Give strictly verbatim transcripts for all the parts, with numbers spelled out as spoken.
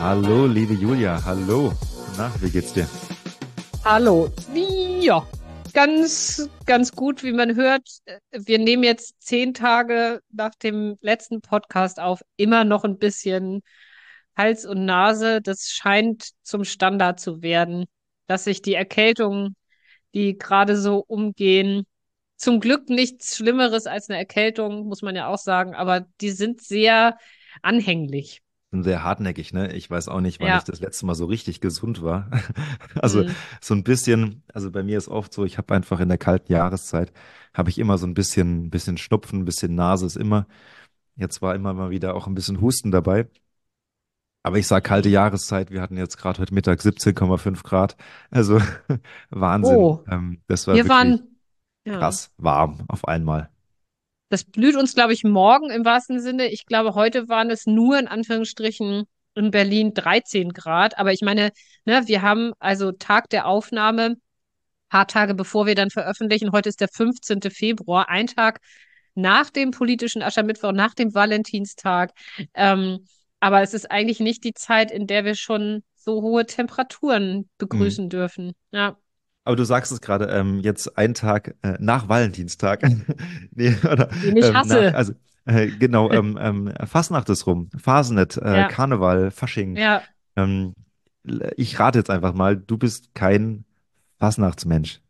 Hallo, liebe Julia, hallo. Na, wie geht's dir? Hallo. Ja, ganz, ganz gut, wie man hört. Wir nehmen jetzt zehn Tage nach dem letzten Podcast auf, immer noch ein bisschen Hals und Nase. Das scheint zum Standard zu werden, dass sich die Erkältungen, die gerade so umgehen, zum Glück nichts Schlimmeres als eine Erkältung, muss man ja auch sagen, aber die sind sehr anhänglich. Bin sehr hartnäckig, ne? Ich weiß auch nicht, wann ich Ja. das letzte Mal so richtig gesund war. Also Hm. so ein bisschen, also bei mir ist oft so, ich habe einfach in der kalten Jahreszeit, habe ich immer so ein bisschen, bisschen Schnupfen, ein bisschen Nase ist immer. Jetzt war immer mal wieder auch ein bisschen Husten dabei. Aber ich sag kalte Hm. Jahreszeit, wir hatten jetzt gerade heute Mittag siebzehn Komma fünf Grad. Also Wahnsinn. Oh, Ähm, das war wir wirklich waren, ja. krass warm auf einmal. Das blüht uns, glaube ich, morgen im wahrsten Sinne. Ich glaube, heute waren es nur in Anführungsstrichen in Berlin dreizehn Grad. Aber ich meine, ne, wir haben also Tag der Aufnahme, paar Tage bevor wir dann veröffentlichen. Heute ist der fünfzehnte Februar, ein Tag nach dem politischen Aschermittwoch, nach dem Valentinstag. Ähm, aber es ist eigentlich nicht die Zeit, in der wir schon so hohe Temperaturen Mhm. begrüßen dürfen. Ja, Aber du sagst es gerade, ähm, jetzt einen Tag äh, nach Valentinstag. Nee, oder den ich ähm, nach, hasse. also äh, genau, ähm, ähm, Fasnacht ist rum, Fasnet, äh, Ja, Karneval, Fasching. ja. Ähm, Ich rate jetzt einfach mal, du bist kein Fasnachtsmensch.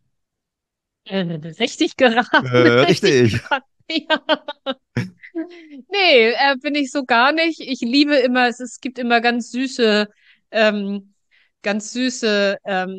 Äh, richtig geraten, Äh, richtig richtig. geraten. Ja. Nee, äh, bin ich so gar nicht. Ich liebe immer, es, es gibt immer ganz süße, ähm, ganz süße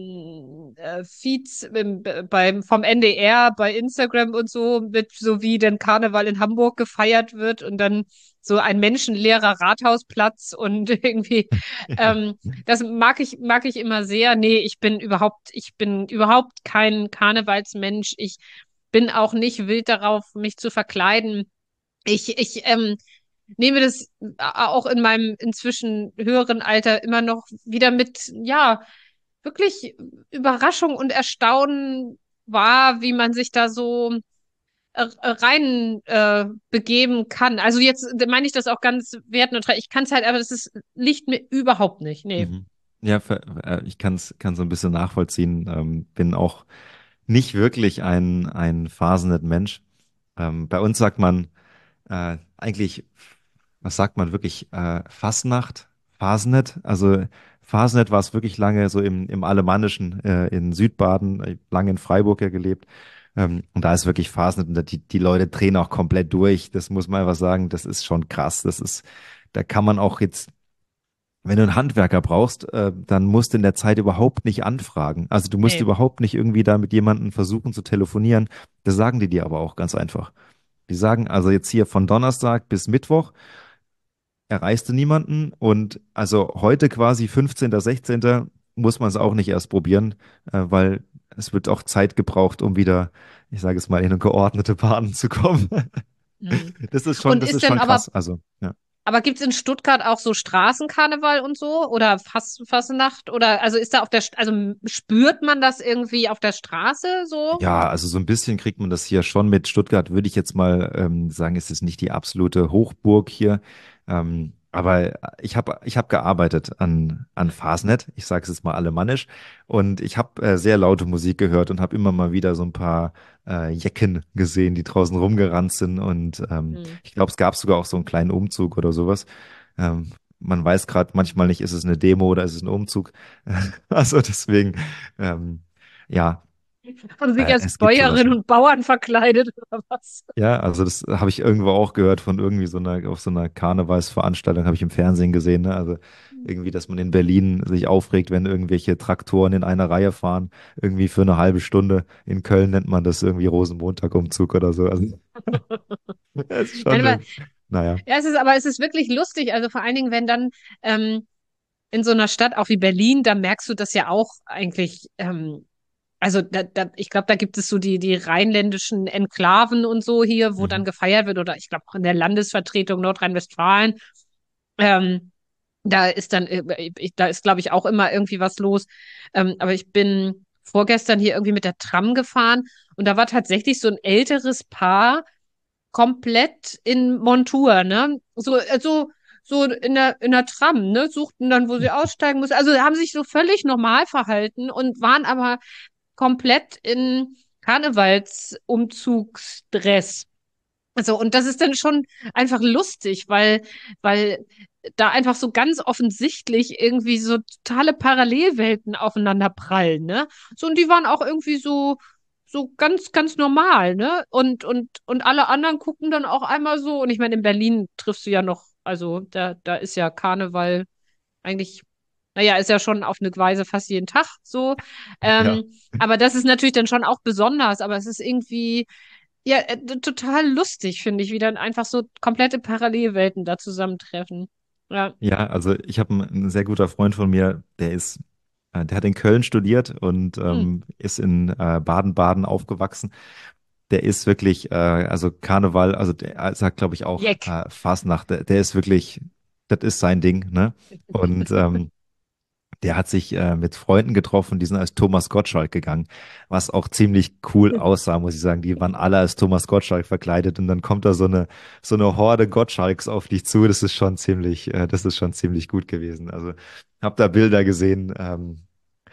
ähm, äh, Feeds im, beim, vom N D R bei Instagram und so, mit so wie denn Karneval in Hamburg gefeiert wird und dann so ein menschenleerer Rathausplatz und irgendwie, ähm, das mag ich, mag ich immer sehr. Nee, ich bin überhaupt, ich bin überhaupt kein Karnevalsmensch. Ich bin auch nicht wild darauf, mich zu verkleiden. Ich, ich ähm, nehme das auch in meinem inzwischen höheren Alter immer noch wieder mit, ja, wirklich Überraschung und Erstaunen wahr, wie man sich da so äh, rein äh, begeben kann. Also jetzt meine ich das auch ganz wertneutral. Ich kann es halt, aber das ist, liegt mir überhaupt nicht. Nee. Mhm. Ja, ver- äh, ich kann es kann so ein bisschen nachvollziehen. Ähm, bin auch nicht wirklich ein, ein Fasnet-Mensch. Ähm, bei uns sagt man äh, eigentlich, was sagt man wirklich, äh, Fasnacht, Fasnet. Also Fasnet war es wirklich lange so im, im Alemannischen, äh, in Südbaden, äh, lange in Freiburg ja gelebt. Ähm, und da ist wirklich Fasnet und da die, die Leute drehen auch komplett durch. Das muss man einfach sagen, das ist schon krass. Das ist, da kann man auch jetzt wenn du einen Handwerker brauchst, äh, dann musst du in der Zeit überhaupt nicht anfragen. Also du musst Nee. überhaupt nicht irgendwie da mit jemandem versuchen zu telefonieren. Das sagen die dir aber auch ganz einfach. Die sagen also jetzt hier von Donnerstag bis Mittwoch erreichst du niemanden und also heute quasi fünfzehnter, sechzehnter muss man es auch nicht erst probieren, äh, weil es wird auch Zeit gebraucht, um wieder, ich sage es mal, in eine geordnete Bahn zu kommen. Hm. Das ist schon, Und das ist ist denn schon aber krass. Also, ja. Aber gibt's in Stuttgart auch so Straßenkarneval und so? Oder Fass, Fasnacht? Oder also ist da auf der, St- also spürt man das irgendwie auf der Straße so? Ja, also so ein bisschen kriegt man das hier schon mit. Stuttgart würde ich jetzt mal ähm, sagen, es ist nicht die absolute Hochburg hier. Ähm, aber ich habe ich hab gearbeitet an, an Fasnet, ich sage es jetzt mal alemannisch, und ich habe äh, sehr laute Musik gehört und habe immer mal wieder so ein paar äh, Jecken gesehen, die draußen rumgerannt sind. Und ähm, Hm. ich glaube, es gab sogar auch so einen kleinen Umzug oder sowas. Ähm, Man weiß gerade manchmal nicht, ist es eine Demo oder ist es ein Umzug. Also deswegen, ähm, ja. Haben sich Äh, als es gibt sowas Bäuerinnen schon. und Bauern verkleidet oder was? Ja, also das habe ich irgendwo auch gehört von irgendwie so einer, auf so einer Karnevalsveranstaltung, habe ich im Fernsehen gesehen, ne? Also irgendwie, dass man in Berlin sich aufregt, wenn irgendwelche Traktoren in einer Reihe fahren, irgendwie für eine halbe Stunde. In Köln nennt man das irgendwie Rosenmontagumzug oder so. Also es ist Nein, schon, aber, äh, naja. ja, es ist, aber es ist wirklich lustig. Also vor allen Dingen, wenn dann ähm, in so einer Stadt auch wie Berlin, da merkst du das ja auch eigentlich. Ähm, also da, da, ich glaube, da gibt es so die, die rheinländischen Enklaven und so hier, wo dann Mhm. gefeiert wird. Oder ich glaube auch in der Landesvertretung Nordrhein-Westfalen. Ähm, Da ist dann, äh, ich, da ist, glaube ich, auch immer irgendwie was los. Ähm, aber ich bin vorgestern hier irgendwie mit der Tram gefahren und da war tatsächlich so ein älteres Paar komplett in Montur, ne? So, also so in der, in der Tram, ne, suchten dann, wo sie aussteigen mussten. Also haben sich so völlig normal verhalten und waren aber komplett in Karnevalsumzugsdress. Also, und das ist dann schon einfach lustig, weil, weil da einfach so ganz offensichtlich irgendwie so totale Parallelwelten aufeinander prallen, ne? So, und die waren auch irgendwie so, so ganz, ganz normal, ne? Und, und, und alle anderen gucken dann auch einmal so. Und ich meine, in Berlin triffst du ja noch, also da, da ist ja Karneval eigentlich, naja, ist ja schon auf eine Weise fast jeden Tag so. Ja. Ähm, aber das ist natürlich dann schon auch besonders, aber es ist irgendwie ja, äh, total lustig, finde ich, wie dann einfach so komplette Parallelwelten da zusammentreffen. Ja. Ja, also ich habe einen, ein sehr guter Freund von mir, der ist, äh, der hat in Köln studiert und Hm. ähm, ist in äh, Baden-Baden aufgewachsen. Der ist wirklich, äh, also Karneval, also der sagt, glaube ich, auch Jeck. äh, Fasnacht, der, der ist wirklich, das ist sein Ding, ne? Und ähm, der hat sich äh, mit Freunden getroffen, die sind als Thomas Gottschalk gegangen, was auch ziemlich cool aussah, muss ich sagen. Die waren alle als Thomas Gottschalk verkleidet und dann kommt da so eine so eine Horde Gottschalks auf dich zu. Das ist schon ziemlich, äh, das ist schon ziemlich gut gewesen. Also hab da Bilder gesehen. Ähm,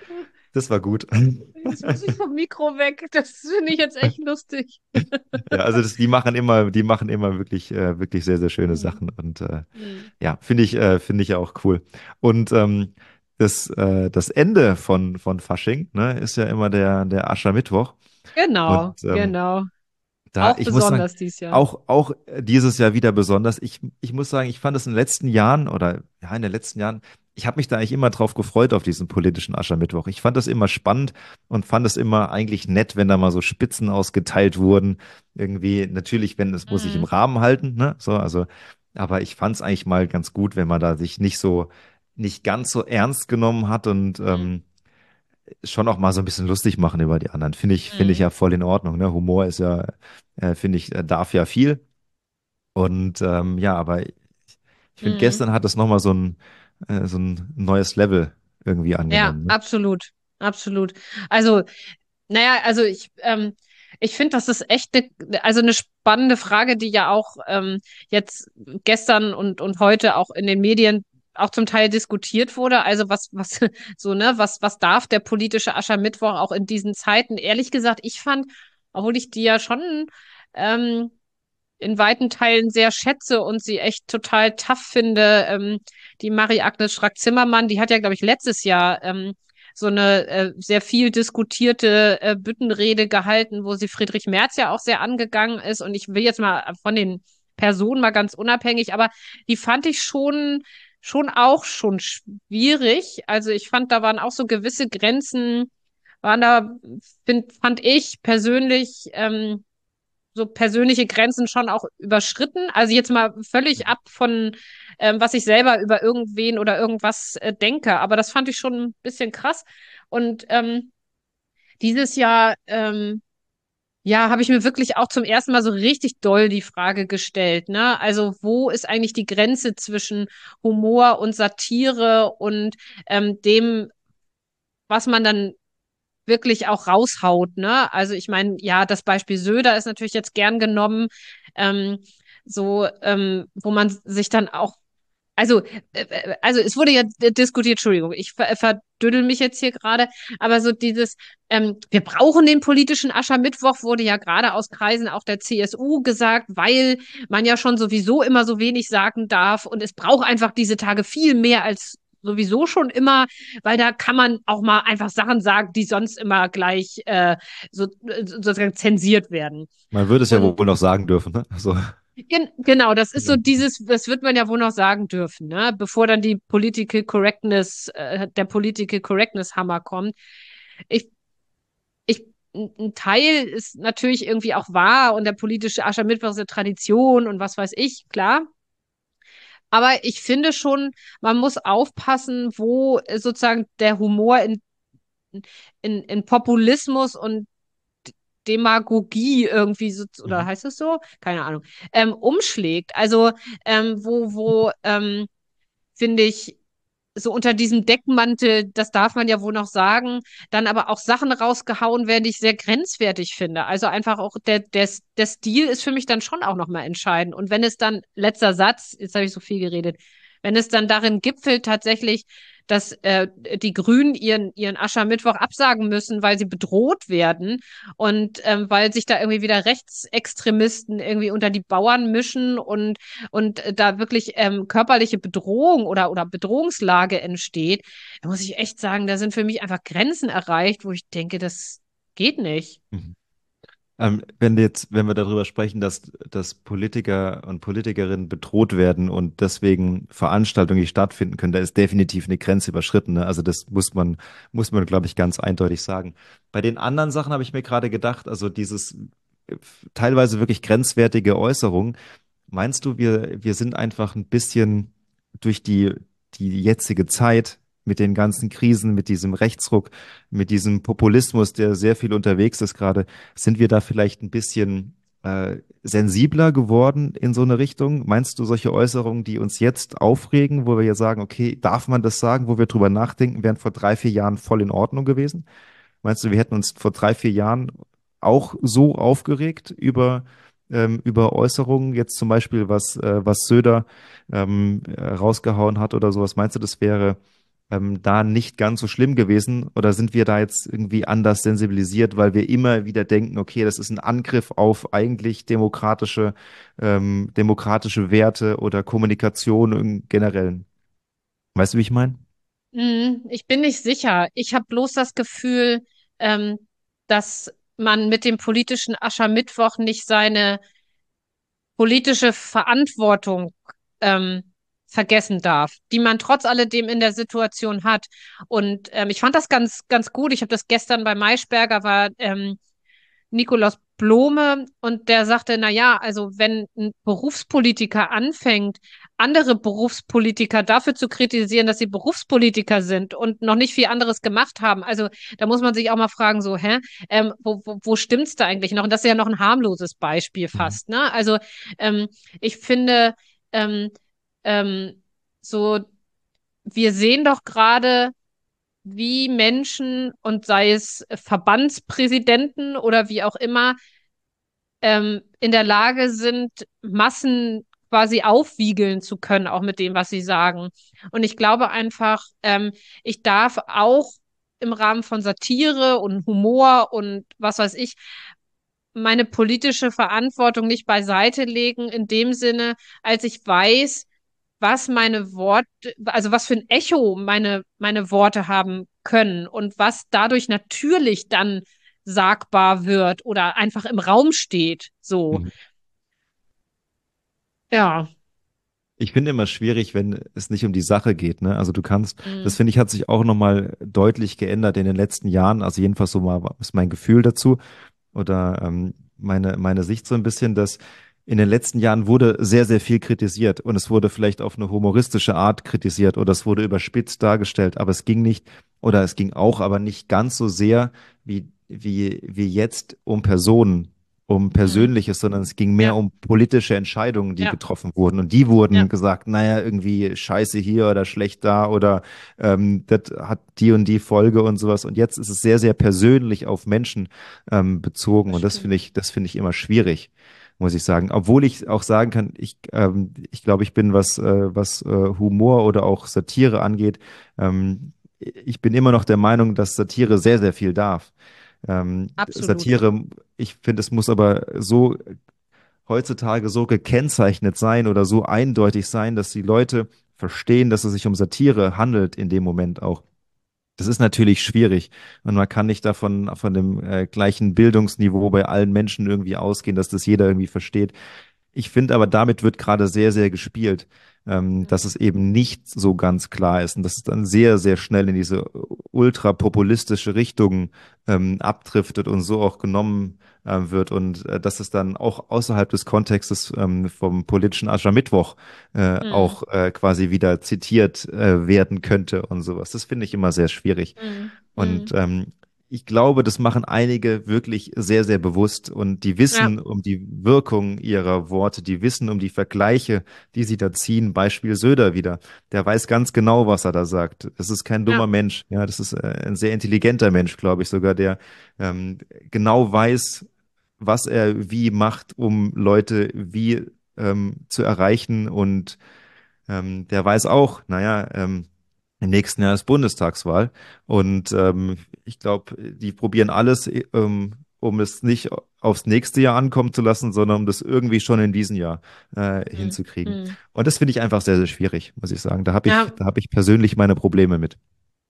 das war gut. Jetzt muss ich vom Mikro weg. Das finde ich jetzt echt lustig. Ja, also das, die machen immer, die machen immer wirklich, äh, wirklich sehr, sehr schöne Hm. Sachen und äh, Hm. ja, finde ich, äh, finde ich ja auch cool. Und ähm, das, äh, das Ende von, von Fasching, ne, ist ja immer der, der Aschermittwoch. Genau, Und ähm, genau. da, Auch ich muss sagen, besonders dies Jahr. auch, auch dieses Jahr wieder besonders. Ich, ich muss sagen, ich fand es in den letzten Jahren oder ja, in den letzten Jahren, ich habe mich da eigentlich immer drauf gefreut auf diesen politischen Aschermittwoch. Ich fand das immer spannend und fand es immer eigentlich nett, wenn da mal so Spitzen ausgeteilt wurden. Irgendwie, natürlich, wenn es muss sich im Hm. Rahmen halten, ne? So, also, aber ich fand es eigentlich mal ganz gut, wenn man da sich nicht so, nicht ganz so ernst genommen hat und Hm. ähm, schon auch mal so ein bisschen lustig machen über die anderen. Finde ich, finde ich Hm. ja voll in Ordnung. Ne? Humor ist ja, äh, finde ich, äh, darf ja viel. Und ähm, ja, aber ich finde, Hm. gestern hat es nochmal so ein, äh, so ein neues Level irgendwie Ja, angenommen. Ne? absolut. Absolut. Also, naja, also ich, ähm, ich finde, das ist echt eine, also eine spannende Frage, die ja auch ähm, jetzt gestern und, und heute auch in den Medien auch zum Teil diskutiert wurde. Also was, was, so, ne, was, was darf der politische Aschermittwoch auch in diesen Zeiten? Ehrlich gesagt, ich fand, obwohl ich die ja schon ähm, in weiten Teilen sehr schätze und sie echt total tough finde. Ähm, die Marie-Agnes Strack-Zimmermann, die hat ja, glaube ich, letztes Jahr ähm, so eine äh, sehr viel diskutierte äh, Büttenrede gehalten, wo sie Friedrich Merz ja auch sehr angegangen ist. Und ich will jetzt mal von den Personen mal ganz unabhängig, aber die fand ich schon, schon auch schon schwierig. Also ich fand, da waren auch so gewisse Grenzen, waren da, find, fand ich persönlich, ähm, so persönliche Grenzen schon auch überschritten. Also jetzt mal völlig ab von, ähm, was ich selber über irgendwen oder irgendwas äh, denke. Aber das fand ich schon ein bisschen krass. Und ähm, dieses Jahr, ähm, ja, habe ich mir wirklich auch zum ersten Mal so richtig doll die Frage gestellt, ne? Also wo ist eigentlich die Grenze zwischen Humor und Satire und ähm, dem, was man dann wirklich auch raushaut, ne? Also ich meine, ja, das Beispiel Söder ist natürlich jetzt gern genommen, ähm, so, ähm, wo man sich dann auch, also, äh, äh, also es wurde ja diskutiert, Entschuldigung, ich ver verdüdel mich jetzt hier gerade, aber so dieses, ähm, wir brauchen den politischen Aschermittwoch, wurde ja gerade aus Kreisen auch der C S U gesagt, weil man ja schon sowieso immer so wenig sagen darf und es braucht einfach diese Tage viel mehr als sowieso schon immer, weil da kann man auch mal einfach Sachen sagen, die sonst immer gleich äh, so, sozusagen zensiert werden. Man würde es ja Und wohl noch sagen dürfen. Ne? So, gen genau, das ist so genau. dieses, das wird man ja wohl noch sagen dürfen, ne? Bevor dann die Political Correctness, äh, der Political Correctness Hammer kommt. Ich, ich, ein Teil ist natürlich irgendwie auch wahr und der politische Aschermittwoch ist eine Tradition und was weiß ich, klar. Aber ich finde schon, man muss aufpassen, wo sozusagen der Humor in, in, in Populismus und Demagogie irgendwie so, oder Mhm. heißt es so? Keine Ahnung, ähm, umschlägt. Also, ähm, wo, wo, ähm, finde ich, so unter diesem Deckmantel, das darf man ja wohl noch sagen, dann aber auch Sachen rausgehauen werden, die ich sehr grenzwertig finde. Also einfach auch der, der, der Stil ist für mich dann schon auch nochmal entscheidend. Und wenn es dann, letzter Satz, jetzt habe ich so viel geredet, Wenn es dann darin gipfelt, tatsächlich, dass äh, die Grünen ihren, ihren Aschermittwoch absagen müssen, weil sie bedroht werden und ähm, weil sich da irgendwie wieder Rechtsextremisten irgendwie unter die Bauern mischen und, und da wirklich ähm, körperliche Bedrohung oder, oder Bedrohungslage entsteht, da muss ich echt sagen, da sind für mich einfach Grenzen erreicht, wo ich denke, das geht nicht. Mhm. Ähm, wenn jetzt, wenn wir darüber sprechen, dass, dass Politiker und Politikerinnen bedroht werden und deswegen Veranstaltungen nicht stattfinden können, da ist definitiv eine Grenze überschritten. Ne? Also das muss man, muss man, glaube ich, ganz eindeutig sagen. Bei den anderen Sachen habe ich mir gerade gedacht, also dieses äh, teilweise wirklich grenzwertige Äußerungen. Meinst du, wir, wir sind einfach ein bisschen durch die, die jetzige Zeit mit den ganzen Krisen, mit diesem Rechtsruck, mit diesem Populismus, der sehr viel unterwegs ist gerade, sind wir da vielleicht ein bisschen äh, sensibler geworden in so eine Richtung? Meinst du solche Äußerungen, die uns jetzt aufregen, wo wir ja sagen, okay, darf man das sagen, wo wir drüber nachdenken, wären vor drei, vier Jahren voll in Ordnung gewesen? Meinst du, wir hätten uns vor drei, vier Jahren auch so aufgeregt über, ähm, über Äußerungen, jetzt zum Beispiel, was, äh, was Söder ähm, äh, rausgehauen hat oder sowas? Meinst du, das wäre ähm, da nicht ganz so schlimm gewesen? Oder sind wir da jetzt irgendwie anders sensibilisiert, weil wir immer wieder denken, okay, das ist ein Angriff auf eigentlich demokratische, ähm, demokratische Werte oder Kommunikation im Generellen? Weißt du, wie ich meine? Hm, ich bin nicht sicher. Ich habe bloß das Gefühl, ähm, dass man mit dem politischen Aschermittwoch nicht seine politische Verantwortung ähm, vergessen darf, die man trotz alledem in der Situation hat. Und ähm, ich fand das ganz, ganz gut. Ich habe das gestern bei Maischberger, war ähm, Nikolaus Blome und der sagte, na ja, also wenn ein Berufspolitiker anfängt, andere Berufspolitiker dafür zu kritisieren, dass sie Berufspolitiker sind und noch nicht viel anderes gemacht haben. Also da muss man sich auch mal fragen, so, hä, ähm, wo, wo, wo stimmt's da eigentlich noch? Und das ist ja noch ein harmloses Beispiel Mhm. fast, ne? Also ähm, ich finde, ähm, ähm, so, wir sehen doch gerade, wie Menschen und sei es Verbandspräsidenten oder wie auch immer, ähm, in der Lage sind, Massen quasi aufwiegeln zu können, auch mit dem, was sie sagen. Und ich glaube einfach, ähm, ich darf auch im Rahmen von Satire und Humor und was weiß ich, meine politische Verantwortung nicht beiseite legen, in dem Sinne, als ich weiß, was meine Worte, also was für ein Echo meine, meine Worte haben können und was dadurch natürlich dann sagbar wird oder einfach im Raum steht. So, Mhm. ja. Ich finde immer schwierig, wenn es nicht um die Sache geht, ne? Also du kannst, das Mm, finde ich, hat sich auch nochmal deutlich geändert in den letzten Jahren. Also jedenfalls so mal ist mein Gefühl dazu oder ähm, meine, meine Sicht so ein bisschen, dass in den letzten Jahren wurde sehr, sehr viel kritisiert und es wurde vielleicht auf eine humoristische Art kritisiert oder es wurde überspitzt dargestellt, aber es ging nicht oder es ging auch, aber nicht ganz so sehr wie, wie, wie jetzt um Personen, um mm, Persönliches, sondern es ging mehr ja, um politische Entscheidungen, die ja, getroffen wurden und die ja, wurden gesagt, naja, irgendwie scheiße hier oder schlecht da oder ähm, das hat die und die Folge und sowas und jetzt ist es sehr, sehr persönlich auf Menschen ähm, bezogen. das Und das finde stimmt. ich, das finde ich immer schwierig, muss ich sagen. Obwohl ich auch sagen kann, ich, ähm, ich glaube, ich bin, was, äh, was äh, Humor oder auch Satire angeht, ähm, ich bin immer noch der Meinung, dass Satire sehr, sehr viel darf. Ähm, Absolut. Satire, ich finde, es muss aber so heutzutage so gekennzeichnet sein oder so eindeutig sein, dass die Leute verstehen, dass es sich um Satire handelt in dem Moment auch. Das ist natürlich schwierig und man kann nicht davon von dem äh, gleichen Bildungsniveau bei allen Menschen irgendwie ausgehen, dass das jeder irgendwie versteht. Ich finde aber, damit wird gerade sehr, sehr gespielt, ähm, dass Mm, es eben nicht so ganz klar ist und dass es dann sehr, sehr schnell in diese ultrapopulistische Richtung ähm, abdriftet und so auch genommen äh, wird und äh, dass es dann auch außerhalb des Kontextes ähm, vom politischen Aschermittwoch äh, mm, auch äh, quasi wieder zitiert äh, werden könnte und sowas. Das finde ich immer sehr schwierig. mm, Und mm. ähm, ich glaube, das machen einige wirklich sehr, sehr bewusst und die Ja, wissen um die Wirkung ihrer Worte, die wissen um die Vergleiche, die sie da ziehen. Beispiel Söder wieder. Der weiß ganz genau, was er da sagt. Das ist kein dummer ja, Mensch. Ja, das ist äh, ein sehr intelligenter Mensch, glaube ich sogar, der ähm, genau weiß, was er wie macht, um Leute wie ähm, zu erreichen und ähm, der weiß auch, naja, ähm, im nächsten Jahr ist Bundestagswahl und ähm, ich glaube, die probieren alles, ähm, um es nicht aufs nächste Jahr ankommen zu lassen, sondern um das irgendwie schon in diesem Jahr äh, Hm, hinzukriegen. hm. Und das finde ich einfach sehr, sehr schwierig, muss ich sagen. Da habe ich, Ja, da habe ich persönlich meine Probleme mit.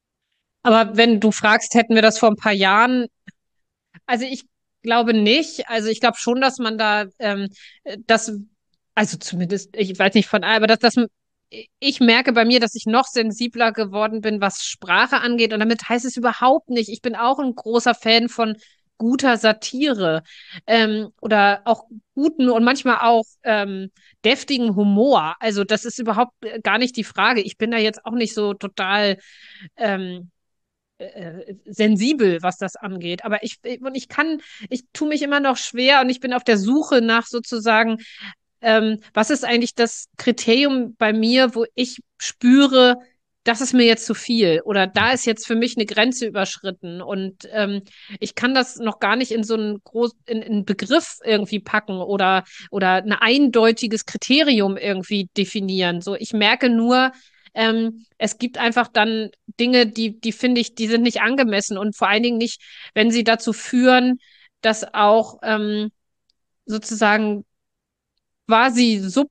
aber wenn du fragst, hätten wir das vor ein paar Jahren, also ich glaube nicht. Also ich glaube schon, dass man da ähm, das, also zumindest, ich weiß nicht von, allen, aber dass das, ich merke bei mir, dass ich noch sensibler geworden bin, was Sprache angeht. Und damit heißt es überhaupt nicht. Ich bin auch ein großer Fan von guter Satire ähm, oder auch guten und manchmal auch ähm, deftigen Humor. Also das ist überhaupt äh, gar nicht die Frage. Ich bin da jetzt auch nicht so total ähm, äh, sensibel, was das angeht. Aber ich, und ich kann, ich tue mich immer noch schwer und ich bin auf der Suche nach sozusagen, ähm, was ist eigentlich das Kriterium bei mir, wo ich spüre, das ist mir jetzt zu viel oder da ist jetzt für mich eine Grenze überschritten und ähm, ich kann das noch gar nicht in so einen groß in, in einen Begriff irgendwie packen oder oder ein eindeutiges Kriterium irgendwie definieren. So, ich merke nur, ähm, es gibt einfach dann Dinge, die, die finde ich, die sind nicht angemessen und vor allen Dingen nicht, wenn sie dazu führen, dass auch ähm, sozusagen quasi sub,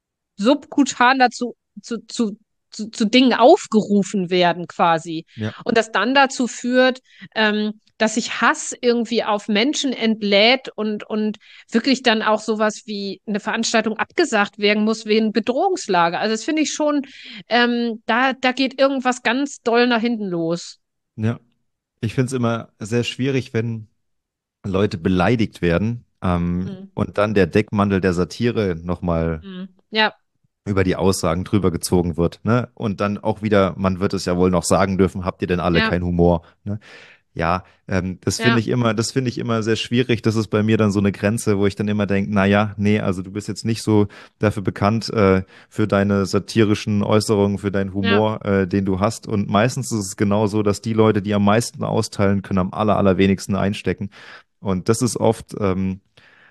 subkutan dazu zu, zu, zu, zu Dingen aufgerufen werden quasi. Ja. Und das dann dazu führt, ähm, dass sich Hass irgendwie auf Menschen entlädt und, und wirklich dann auch sowas wie eine Veranstaltung abgesagt werden muss wegen Bedrohungslage. Also das finde ich schon, ähm, da, da geht irgendwas ganz doll nach hinten los. Ja. Ich finde es immer sehr schwierig, wenn Leute beleidigt werden, ähm, Hm. und dann der Deckmantel der Satire nochmal Hm. Ja, über die Aussagen drüber gezogen wird, ne? Und dann auch wieder, man wird es ja wohl noch sagen dürfen, habt ihr denn alle ja, keinen Humor, ne? Ja, ähm, das finde ja, ich immer, das finde ich immer sehr schwierig. Das ist bei mir dann so eine Grenze, wo ich dann immer denke, na ja, nee, also du bist jetzt nicht so dafür bekannt, äh, für deine satirischen Äußerungen, für deinen ja. Humor, äh, den du hast. Und meistens ist es genau so, dass die Leute, die am meisten austeilen, können am aller, allerwenigsten einstecken. Und das ist oft, ähm,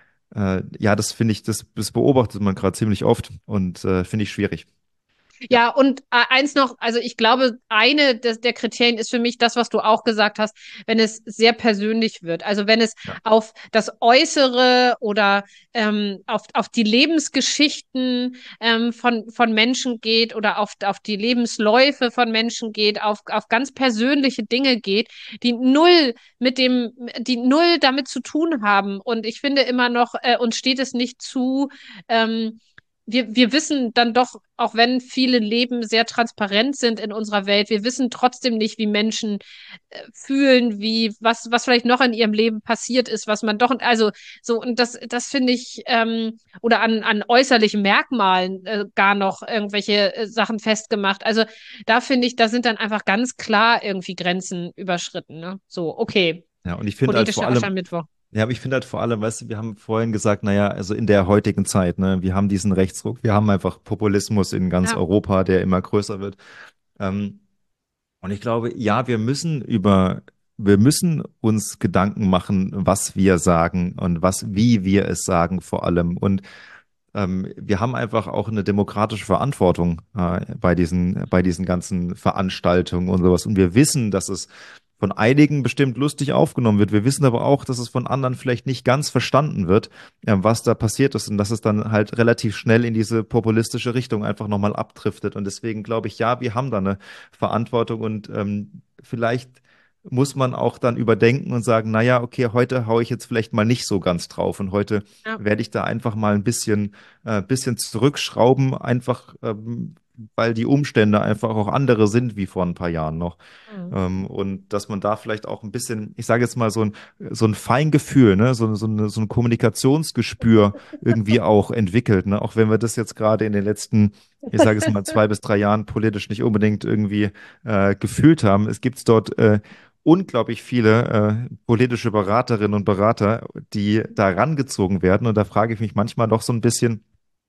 äh, ja, das finde ich, das, das beobachtet man gerade ziemlich oft und äh, finde ich schwierig. Ja, Ja, und äh, eins noch, also ich glaube, eine des, der Kriterien ist für mich das, was du auch gesagt hast, wenn es sehr persönlich wird. Also wenn es ja, auf das Äußere oder ähm, auf, auf die Lebensgeschichten ähm, von, von Menschen geht oder auf, auf die Lebensläufe von Menschen geht, auf, auf ganz persönliche Dinge geht, die null mit dem, die null damit zu tun haben. Und ich finde immer noch, äh, uns steht es nicht zu, ähm, wir, wir wissen dann doch, auch wenn viele Leben sehr transparent sind in unserer Welt, wir wissen trotzdem nicht, wie Menschen äh, fühlen, wie, was, was vielleicht noch in ihrem Leben passiert ist, was man doch, also so, und das, das finde ich, ähm, oder an, an äußerlichen Merkmalen äh, gar noch irgendwelche äh, Sachen festgemacht. Also da finde ich, da sind dann einfach ganz klar irgendwie Grenzen überschritten. Ne? So, okay, ja, und ich finde halt vor politischer allem, Aschermittwoch. ja, aber ich finde halt vor allem, weißt du, wir haben vorhin gesagt, naja, also in der heutigen Zeit, ne, wir haben diesen Rechtsruck, wir haben einfach Populismus in ganz Ja, Europa, der immer größer wird. Ähm, und ich glaube, ja, wir müssen über, wir müssen uns Gedanken machen, was wir sagen und was, wie wir es sagen vor allem. Und ähm, wir haben einfach auch eine demokratische Verantwortung äh, bei diesen, bei diesen ganzen Veranstaltungen und sowas. Und wir wissen, dass es von einigen bestimmt lustig aufgenommen wird. Wir wissen aber auch, dass es von anderen vielleicht nicht ganz verstanden wird, äh, was da passiert ist und dass es dann halt relativ schnell in diese populistische Richtung einfach nochmal abdriftet. Und deswegen glaube ich, ja, wir haben da eine Verantwortung und ähm, vielleicht muss man auch dann überdenken und sagen, naja, okay, heute haue ich jetzt vielleicht mal nicht so ganz drauf und heute ja. werde ich da einfach mal ein bisschen, äh, bisschen zurückschrauben, einfach ähm, weil die Umstände einfach auch andere sind wie vor ein paar Jahren noch. Hm. Ähm, und dass man da vielleicht auch ein bisschen, ich sage jetzt mal, so ein, so ein Feingefühl, ne, so, so, eine, so ein Kommunikationsgespür irgendwie auch entwickelt, ne? Auch wenn wir das jetzt gerade in den letzten, ich sage es mal, zwei bis drei Jahren politisch nicht unbedingt irgendwie äh, gefühlt haben. Es gibt dort äh, unglaublich viele äh, politische Beraterinnen und Berater, die da rangezogen werden. Und da frage ich mich manchmal doch so ein bisschen,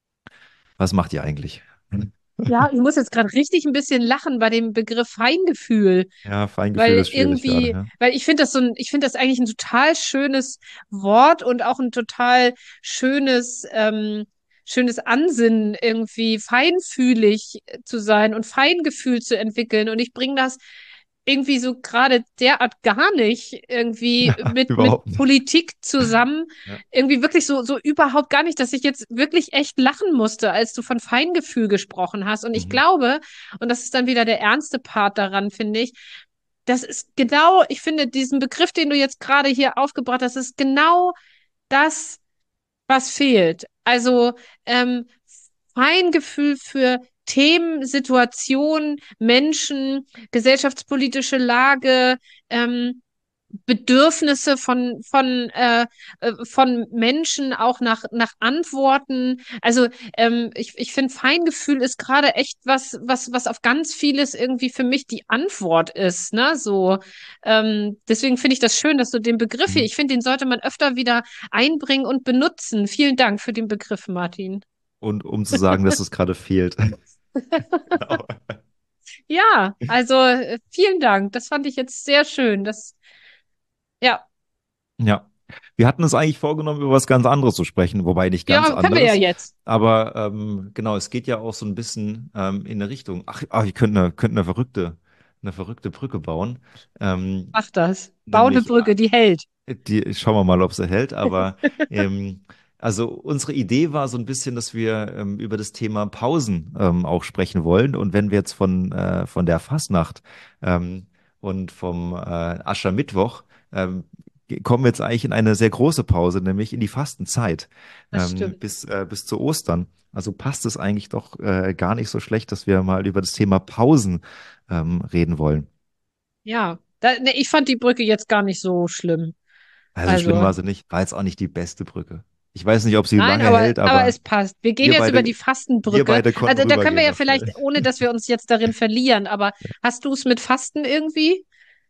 was macht ihr eigentlich? Ja, ich muss jetzt gerade richtig ein bisschen lachen bei dem Begriff Feingefühl. Ja, Feingefühl Weil ist schwierig gerade, irgendwie, ja. weil ich finde das so ein, ich finde das eigentlich ein total schönes Wort und auch ein total schönes, ähm, schönes Ansinnen, irgendwie feinfühlig zu sein und Feingefühl zu entwickeln. Und ich bringe das irgendwie so gerade derart gar nicht irgendwie mit, mit Überhaupt nicht. Politik zusammen. Ja. Irgendwie wirklich so, so überhaupt gar nicht, dass ich jetzt wirklich echt lachen musste, als du von Feingefühl gesprochen hast. Und ich Mhm. glaube, und das ist dann wieder der ernste Part daran, finde ich, das ist genau, ich finde, diesen Begriff, den du jetzt gerade hier aufgebracht hast, ist genau das, was fehlt. Also ähm, Feingefühl für Themen, Situationen, Menschen, gesellschaftspolitische Lage, ähm, Bedürfnisse von von äh, äh, von Menschen auch nach nach Antworten. Also ähm, ich ich finde Feingefühl ist gerade echt was was was auf ganz vieles irgendwie für mich die Antwort ist. Ne, so ähm, deswegen finde ich das schön, dass du den Begriff hier. Mhm. Ich finde, den sollte man öfter wieder einbringen und benutzen. Vielen Dank für den Begriff, Martin. Und um zu sagen, dass es gerade fehlt. Genau. Ja, also äh, vielen Dank. Das fand ich jetzt sehr schön. Das ja Ja. Wir hatten uns eigentlich vorgenommen, über was ganz anderes zu sprechen, wobei nicht ganz ja können wir ja anderes. jetzt. Aber ähm, genau, es geht ja auch so ein bisschen ähm, in eine Richtung. Ach, ach, wir könnten eine, könnten eine verrückte, eine verrückte Brücke bauen. Ähm, Mach das. Bau eine nämlich Brücke, die hält. Die, schauen wir mal, ob sie hält. Aber ähm, also unsere Idee war so ein bisschen, dass wir ähm, über das Thema Pausen ähm, auch sprechen wollen. Und wenn wir jetzt von, äh, von der Fastnacht ähm, und vom äh, Aschermittwoch ähm, ge- kommen wir jetzt eigentlich in eine sehr große Pause, nämlich in die Fastenzeit Das ähm, stimmt. bis, äh, bis zu Ostern. Also passt es eigentlich doch äh, gar nicht so schlecht, dass wir mal über das Thema Pausen ähm, reden wollen. Ja, da, ne, ich fand die Brücke jetzt gar nicht so schlimm. Also schlimm Also, war sie nicht, war jetzt auch nicht die beste Brücke. Ich weiß nicht, ob sie nein, lange aber, hält, aber aber es passt. Wir gehen wir jetzt über beide, die wir Fastenbrücke. beide konnten Also, da können wir rübergehen ja noch schnell. vielleicht, ohne dass wir uns jetzt darin verlieren, aber hast du es mit Fasten irgendwie?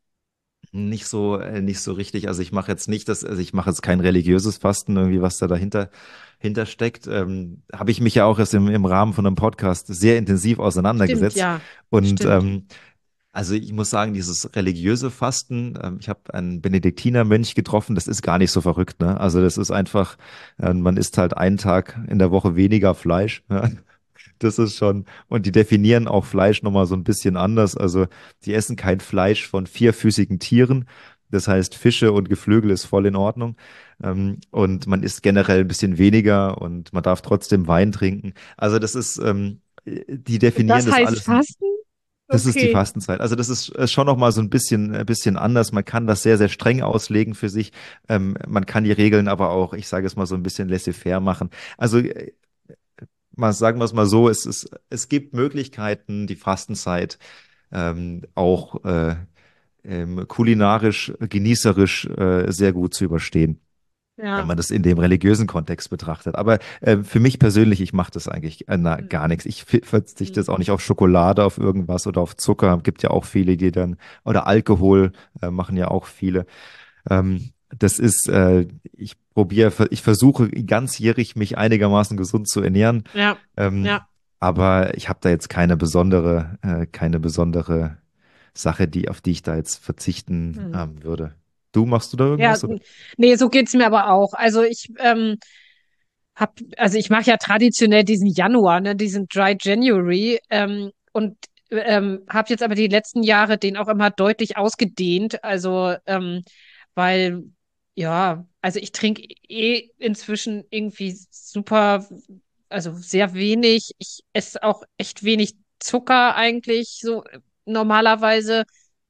Nicht so, äh, nicht so richtig. Also ich mache jetzt nicht das, also ich mache jetzt kein religiöses Fasten, irgendwie, was da dahinter hinter steckt. Ähm, habe ich mich ja auch erst im, im Rahmen von einem Podcast sehr intensiv Stimmt, auseinandergesetzt. ja. Und Stimmt. ähm, also ich muss sagen, dieses religiöse Fasten, ähm, ich habe einen Benediktinermönch getroffen, das ist gar nicht so verrückt, ne? Also das ist einfach, äh, man isst halt einen Tag in der Woche weniger Fleisch. Ja? Das ist schon, und die definieren auch Fleisch nochmal so ein bisschen anders. Also sie essen kein Fleisch von vierfüßigen Tieren. Das heißt, Fische und Geflügel ist voll in Ordnung. Ähm, und man isst generell ein bisschen weniger und man darf trotzdem Wein trinken. Also das ist, ähm, die definieren Das das heißt alles. Fasten? Das ist die Okay. Fastenzeit. Also das ist äh, schon noch mal so ein bisschen, ein bisschen anders. Man kann das sehr, sehr streng auslegen für sich. Ähm, man kann die Regeln aber auch, ich sage es mal so ein bisschen laissez-faire machen. Also äh, mal sagen wir es mal so, es ist, es gibt Möglichkeiten, die Fastenzeit ähm, auch äh, ähm, kulinarisch, genießerisch äh, sehr gut zu überstehen, wenn Ja. man das in dem religiösen Kontext betrachtet. Aber äh, für mich persönlich, ich mache das eigentlich äh, na, Hm. gar nichts. Ich fi- verzichte jetzt Hm. auch nicht auf Schokolade, auf irgendwas oder auf Zucker. Gibt ja auch viele, die dann, oder Alkohol äh, machen ja auch viele. Ähm, das ist, äh, ich probiere, ich versuche ganzjährig mich einigermaßen gesund zu ernähren. Ja. Ähm, Ja. aber ich habe da jetzt keine besondere, äh, keine besondere Sache, die, auf die ich da jetzt verzichten Hm. ähm, würde. Du, machst du da Ja, irgendwas, oder? nee, so geht's mir aber auch. Also ich ähm, hab, also ich mache ja traditionell diesen Januar, ne, diesen Dry January, ähm, und ähm, habe jetzt aber die letzten Jahre den auch immer deutlich ausgedehnt. Also ähm, weil ja, also ich trinke eh inzwischen irgendwie super, also sehr wenig. Ich esse auch echt wenig Zucker eigentlich so normalerweise.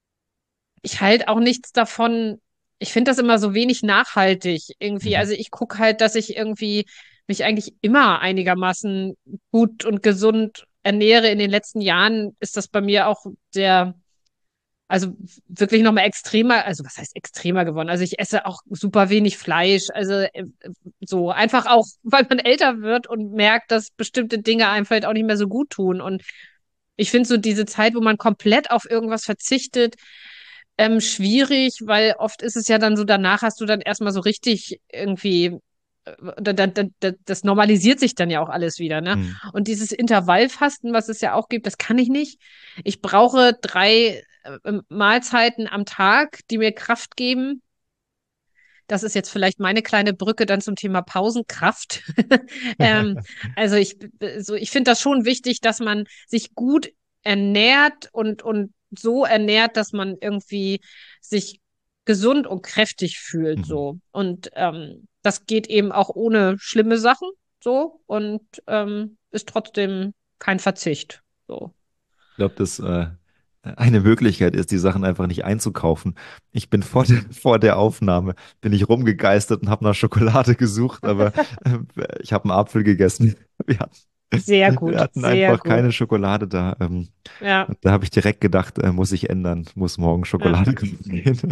Ich halte auch nichts davon. Ich finde das immer so wenig nachhaltig irgendwie. Mhm. Also ich gucke halt, dass ich irgendwie mich eigentlich immer einigermaßen gut und gesund ernähre. In den letzten Jahren ist das bei mir auch der, also wirklich nochmal extremer, also was heißt extremer geworden? Also ich esse auch super wenig Fleisch. Also äh, so einfach auch, weil man älter wird und merkt, dass bestimmte Dinge einem vielleicht auch nicht mehr so gut tun. Und ich finde so diese Zeit, wo man komplett auf irgendwas verzichtet, ähm, schwierig, weil oft ist es ja dann so, danach hast du dann erstmal so richtig irgendwie, äh, da, da, da, das normalisiert sich dann ja auch alles wieder, ne? Mhm. Und dieses Intervallfasten, was es ja auch gibt, das kann ich nicht. Ich brauche drei äh, Mahlzeiten am Tag, die mir Kraft geben. das ist jetzt vielleicht meine kleine Brücke dann zum Thema Pausenkraft. ähm, also ich, so, ich finde das schon wichtig, dass man sich gut ernährt und, und so ernährt, dass man irgendwie sich gesund und kräftig fühlt, Mhm. so. Und ähm, das geht eben auch ohne schlimme Sachen, so, und ähm, ist trotzdem kein Verzicht, so. Ich glaube, dass äh, eine Möglichkeit ist, die Sachen einfach nicht einzukaufen. Ich bin vor der, vor der Aufnahme, bin ich rumgegeistert und habe nach Schokolade gesucht, aber äh, ich habe einen Apfel gegessen. Wir hatten, Sehr wir gut, hatten sehr einfach gut. keine Schokolade da. Ähm, Ja. und da habe ich direkt gedacht, äh, muss ich ändern, muss morgen Ja. Schokolade kaufen gehen.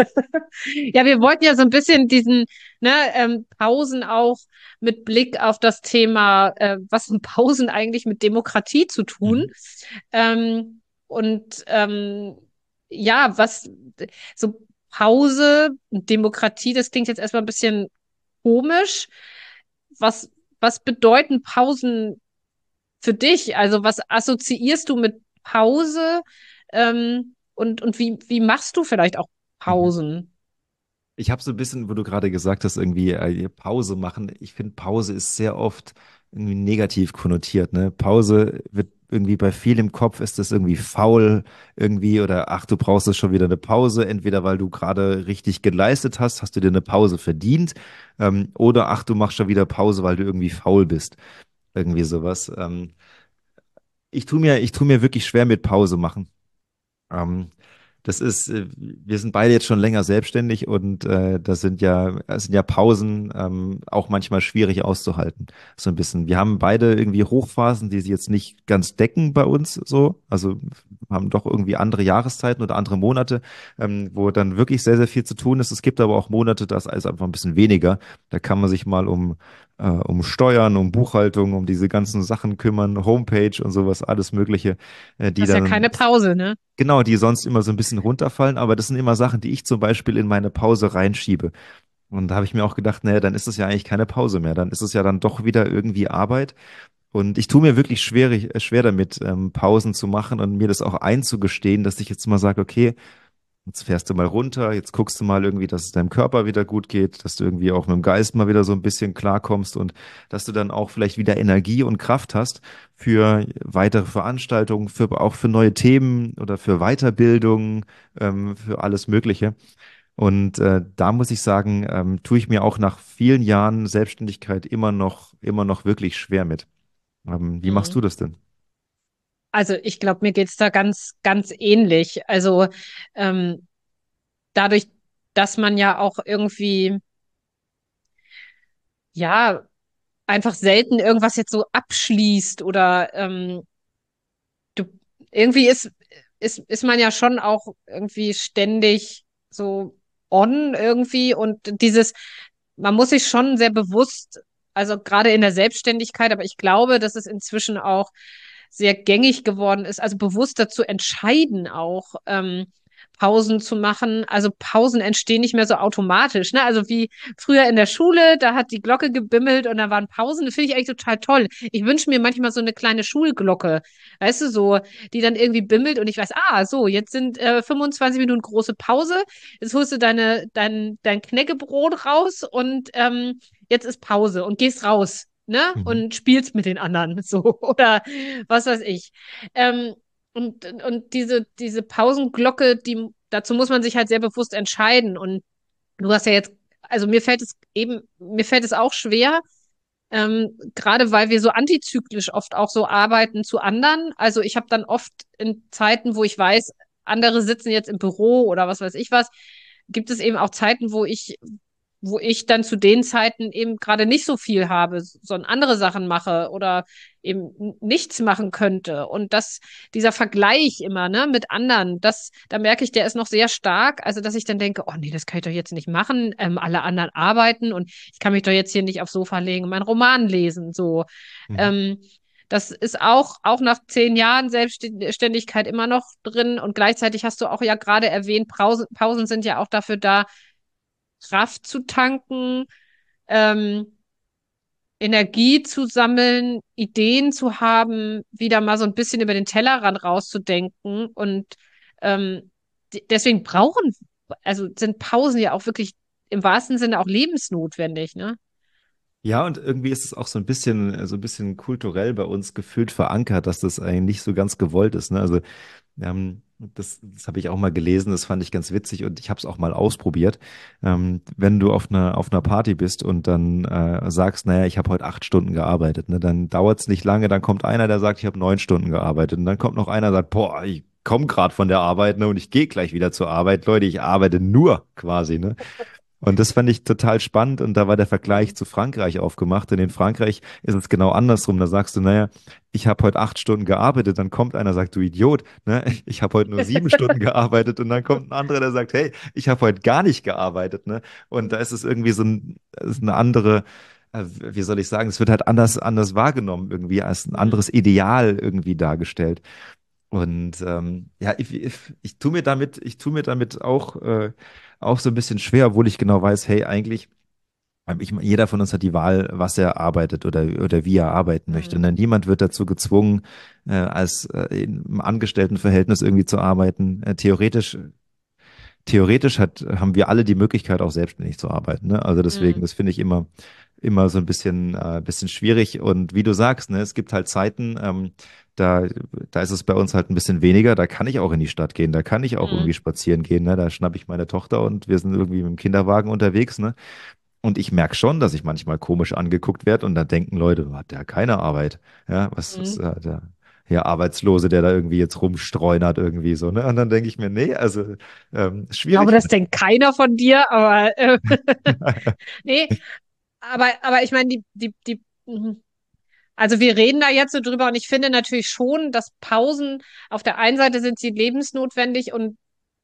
Ja, wir wollten ja so ein bisschen diesen, ne, ähm, Pausen auch mit Blick auf das Thema, äh, was haben Pausen eigentlich mit Demokratie zu tun? Mhm. Ähm, und ähm, ja, was so Pause, Demokratie, das klingt jetzt erstmal ein bisschen komisch. Was, was bedeuten Pausen für dich? Also was assoziierst du mit Pause? Ähm, und, und wie, wie machst du vielleicht auch Mhm. Pausen? Ich habe so ein bisschen, wo du gerade gesagt hast, irgendwie äh, Pause machen. Ich finde, Pause ist sehr oft irgendwie negativ konnotiert, ne? Pause wird irgendwie bei viel im Kopf ist das irgendwie faul irgendwie oder ach, du brauchst jetzt schon wieder eine Pause. Entweder weil du gerade richtig geleistet hast, hast du dir eine Pause verdient, ähm, oder ach, du machst schon wieder Pause, weil du irgendwie faul bist. Irgendwie sowas. Ähm, ich tu mir, ich tu mir wirklich schwer mit Pause machen. Ähm, Das ist, äh, wir sind beide jetzt schon länger selbstständig und äh, das sind ja, das sind ja Pausen ähm, auch manchmal schwierig auszuhalten. So ein bisschen. Wir haben beide irgendwie Hochphasen, die sie jetzt nicht ganz decken bei uns so. Also haben doch irgendwie andere Jahreszeiten oder andere Monate, ähm, wo dann wirklich sehr, sehr viel zu tun ist. Es gibt aber auch Monate, da ist alles einfach ein bisschen weniger. Da kann man sich mal um, äh, um Steuern, um Buchhaltung, um diese ganzen Sachen kümmern, Homepage und sowas, alles Mögliche, äh, die Das ist ja dann keine Pause, ne? genau, die sonst immer so ein bisschen runterfallen, aber das sind immer Sachen, die ich zum Beispiel in meine Pause reinschiebe. Und da habe ich mir auch gedacht, naja, dann ist es ja eigentlich keine Pause mehr. Dann ist es ja dann doch wieder irgendwie Arbeit. Und ich tue mir wirklich schwer, äh, schwer damit, ähm, Pausen zu machen und mir das auch einzugestehen, dass ich jetzt mal sage, okay, jetzt fährst du mal runter, jetzt guckst du mal irgendwie, dass es deinem Körper wieder gut geht, dass du irgendwie auch mit dem Geist mal wieder so ein bisschen klarkommst und dass du dann auch vielleicht wieder Energie und Kraft hast für weitere Veranstaltungen, für auch für neue Themen oder für Weiterbildung, ähm, für alles Mögliche. Und äh, da muss ich sagen, ähm, tue ich mir auch nach vielen Jahren Selbstständigkeit immer noch, immer noch wirklich schwer mit. Ähm, wie machst Mhm. du das denn? Also ich glaube, mir geht's da ganz, ganz ähnlich. Also ähm, dadurch, dass man ja auch irgendwie, ja, einfach selten irgendwas jetzt so abschließt oder ähm, du, irgendwie ist, ist, ist man ja schon auch irgendwie ständig so on irgendwie und dieses, man muss sich schon sehr bewusst, also gerade in der Selbstständigkeit, aber ich glaube, dass es inzwischen auch sehr gängig geworden ist, also bewusster zu entscheiden auch, ähm, Pausen zu machen. Also Pausen entstehen nicht mehr so automatisch, ne? Also wie früher in der Schule, da hat die Glocke gebimmelt und da waren Pausen. Das finde ich eigentlich total toll. Ich wünsche mir manchmal so eine kleine Schulglocke, weißt du, so, die dann irgendwie bimmelt und ich weiß, ah, so, jetzt sind äh, fünfundzwanzig Minuten große Pause. Jetzt holst du deine, dein, dein Knäckebrot raus und ähm, jetzt ist Pause und gehst raus, ne? Mhm. Und spielst mit den anderen, so, oder was weiß ich. Ähm, und, und diese, diese Pausenglocke, die, dazu muss man sich halt sehr bewusst entscheiden. Und du hast ja jetzt, also mir fällt es eben, mir fällt es auch schwer, ähm, gerade weil wir so antizyklisch oft auch so arbeiten zu anderen. Also ich habe dann oft in Zeiten, wo ich weiß, andere sitzen jetzt im Büro oder was weiß ich was, gibt es eben auch Zeiten, wo ich, wo ich dann zu den Zeiten eben gerade nicht so viel habe, sondern andere Sachen mache oder eben nichts machen könnte. Und das, dieser Vergleich immer, ne, mit anderen, das, da merke ich, der ist noch sehr stark. Also, dass ich dann denke, oh nee, das kann ich doch jetzt nicht machen. Ähm, alle anderen arbeiten und ich kann mich doch jetzt hier nicht aufs Sofa legen und meinen Roman lesen, so. Mhm. Ähm, das ist auch, auch nach zehn Jahren Selbstständigkeit immer noch drin. Und gleichzeitig hast du auch ja gerade erwähnt, Pausen, Pausen sind ja auch dafür da, Kraft zu tanken, ähm, Energie zu sammeln, Ideen zu haben, wieder mal so ein bisschen über den Tellerrand rauszudenken. Und ähm, d- deswegen brauchen, also sind Pausen ja auch wirklich im wahrsten Sinne auch lebensnotwendig, ne? Ja, und irgendwie ist es auch so ein bisschen, äh, so ein bisschen kulturell bei uns gefühlt verankert, dass das eigentlich nicht so ganz gewollt ist. Ne? Also ähm, das, das habe ich auch mal gelesen, das fand ich ganz witzig und ich habe es auch mal ausprobiert. Ähm, wenn du auf einer auf einer Party bist und dann äh, sagst, naja, ich habe heute acht Stunden gearbeitet, ne, dann dauert es nicht lange, dann kommt einer, der sagt, ich habe neun Stunden gearbeitet und dann kommt noch einer, der sagt, boah, ich komme gerade von der Arbeit, ne, und ich gehe gleich wieder zur Arbeit. Leute, ich arbeite nur quasi, ne? Und das fand ich total spannend und da war der Vergleich Mhm. zu Frankreich aufgemacht. Und in Frankreich ist es genau andersrum. Da sagst du, naja, ich habe heute acht Stunden gearbeitet, dann kommt einer, sagt, du Idiot, ne? Ich habe heute nur sieben Stunden gearbeitet und dann kommt ein anderer, der sagt, hey, ich habe heute gar nicht gearbeitet, ne? Und da ist es irgendwie so ein, es ist eine andere, äh, wie soll ich sagen, es wird halt anders, anders wahrgenommen irgendwie als ein Mhm. anderes Ideal irgendwie dargestellt. Und ähm, ja, ich, ich, ich tue mir damit, ich tue mir damit auch, äh, auch so ein bisschen schwer, obwohl ich genau weiß, hey, eigentlich, ähm, ich, jeder von uns hat die Wahl, was er arbeitet oder, oder wie er arbeiten möchte. Mhm. Und niemand wird dazu gezwungen, äh, als äh, im Angestelltenverhältnis irgendwie zu arbeiten. Äh, theoretisch theoretisch hat, haben wir alle die Möglichkeit, auch selbstständig zu arbeiten. Ne? Also deswegen, Mhm. das finde ich immer, immer so ein bisschen, äh, bisschen schwierig. Und wie du sagst, ne, es gibt halt Zeiten, ähm, da, da ist es bei uns halt ein bisschen weniger. Da kann ich auch in die Stadt gehen, da kann ich auch Mhm. irgendwie spazieren gehen. Ne? Da schnappe ich meine Tochter und wir sind irgendwie mit dem Kinderwagen unterwegs. Ne? Und ich merke schon, dass ich manchmal komisch angeguckt werde und da denken Leute, oh, hat der keine Arbeit? Ja, was ist Mhm. äh, der hier Arbeitslose, der da irgendwie jetzt rumstreunert irgendwie so, ne? Und dann denke ich mir, nee, also ähm, Ich glaube, schwierig. das denkt keiner von dir, aber äh, nee, aber, aber ich meine, die, die, die, mhm. Also wir reden da jetzt so drüber und ich finde natürlich schon, dass Pausen auf der einen Seite sind sie lebensnotwendig und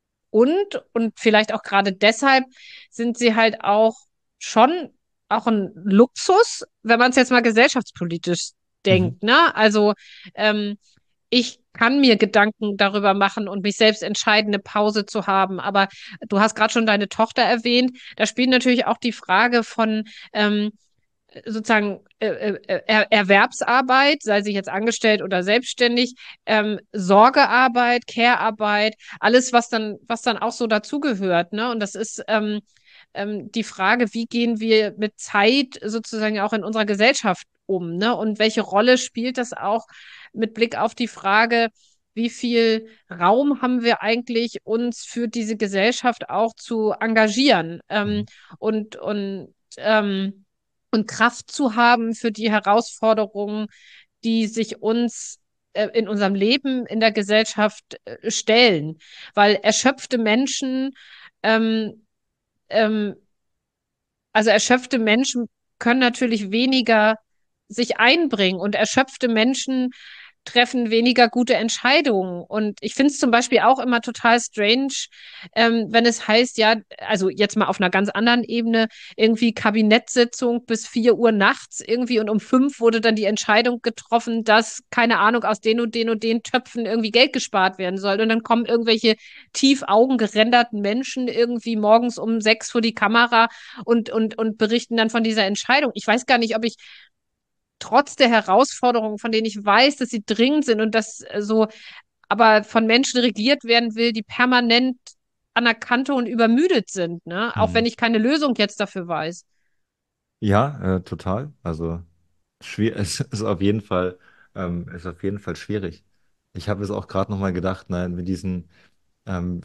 und und vielleicht auch gerade deshalb sind sie halt auch schon auch ein Luxus, wenn man es jetzt mal gesellschaftspolitisch Mhm. denkt, ne? Also ähm, ich kann mir Gedanken darüber machen und mich selbst entscheiden, eine Pause zu haben. Aber du hast gerade schon deine Tochter erwähnt. Da spielt natürlich auch die Frage von ähm, sozusagen äh, äh, er Erwerbsarbeit, sei sie jetzt angestellt oder selbstständig, ähm, Sorgearbeit, Care-Arbeit, alles, was dann, was dann auch so dazugehört, ne? Und das ist ähm, ähm, die Frage, wie gehen wir mit Zeit sozusagen auch in unserer Gesellschaft um, ne? Und welche Rolle spielt das auch mit Blick auf die Frage, wie viel Raum haben wir eigentlich, uns für diese Gesellschaft auch zu engagieren? Ähm, Mhm. und und ähm, und Kraft zu haben für die Herausforderungen, die sich uns äh, in unserem Leben in der Gesellschaft äh, stellen. Weil erschöpfte Menschen, ähm, ähm, also erschöpfte Menschen können natürlich weniger sich einbringen und erschöpfte Menschen treffen weniger gute Entscheidungen. Und ich finde es zum Beispiel auch immer total strange, ähm, wenn es heißt, ja, also jetzt mal auf einer ganz anderen Ebene, irgendwie Kabinettssitzung bis vier Uhr nachts irgendwie und um fünf wurde dann die Entscheidung getroffen, dass, keine Ahnung, aus den und den und den Töpfen irgendwie Geld gespart werden soll. Und dann kommen irgendwelche tief augengerenderten Menschen irgendwie morgens um sechs vor die Kamera und, und, und berichten dann von dieser Entscheidung. Ich weiß gar nicht, ob ich trotz der Herausforderungen, von denen ich weiß, dass sie dringend sind und dass äh, so, aber von Menschen regiert werden will, die permanent anerkannte und übermüdet sind, ne? Auch wenn Mhm. ich keine Lösung jetzt dafür weiß. Ja, äh, total. Also schwer, es ist auf jeden Fall, ähm, ist auf jeden Fall schwierig. Ich habe es auch gerade nochmal gedacht, nein, mit diesen, ähm,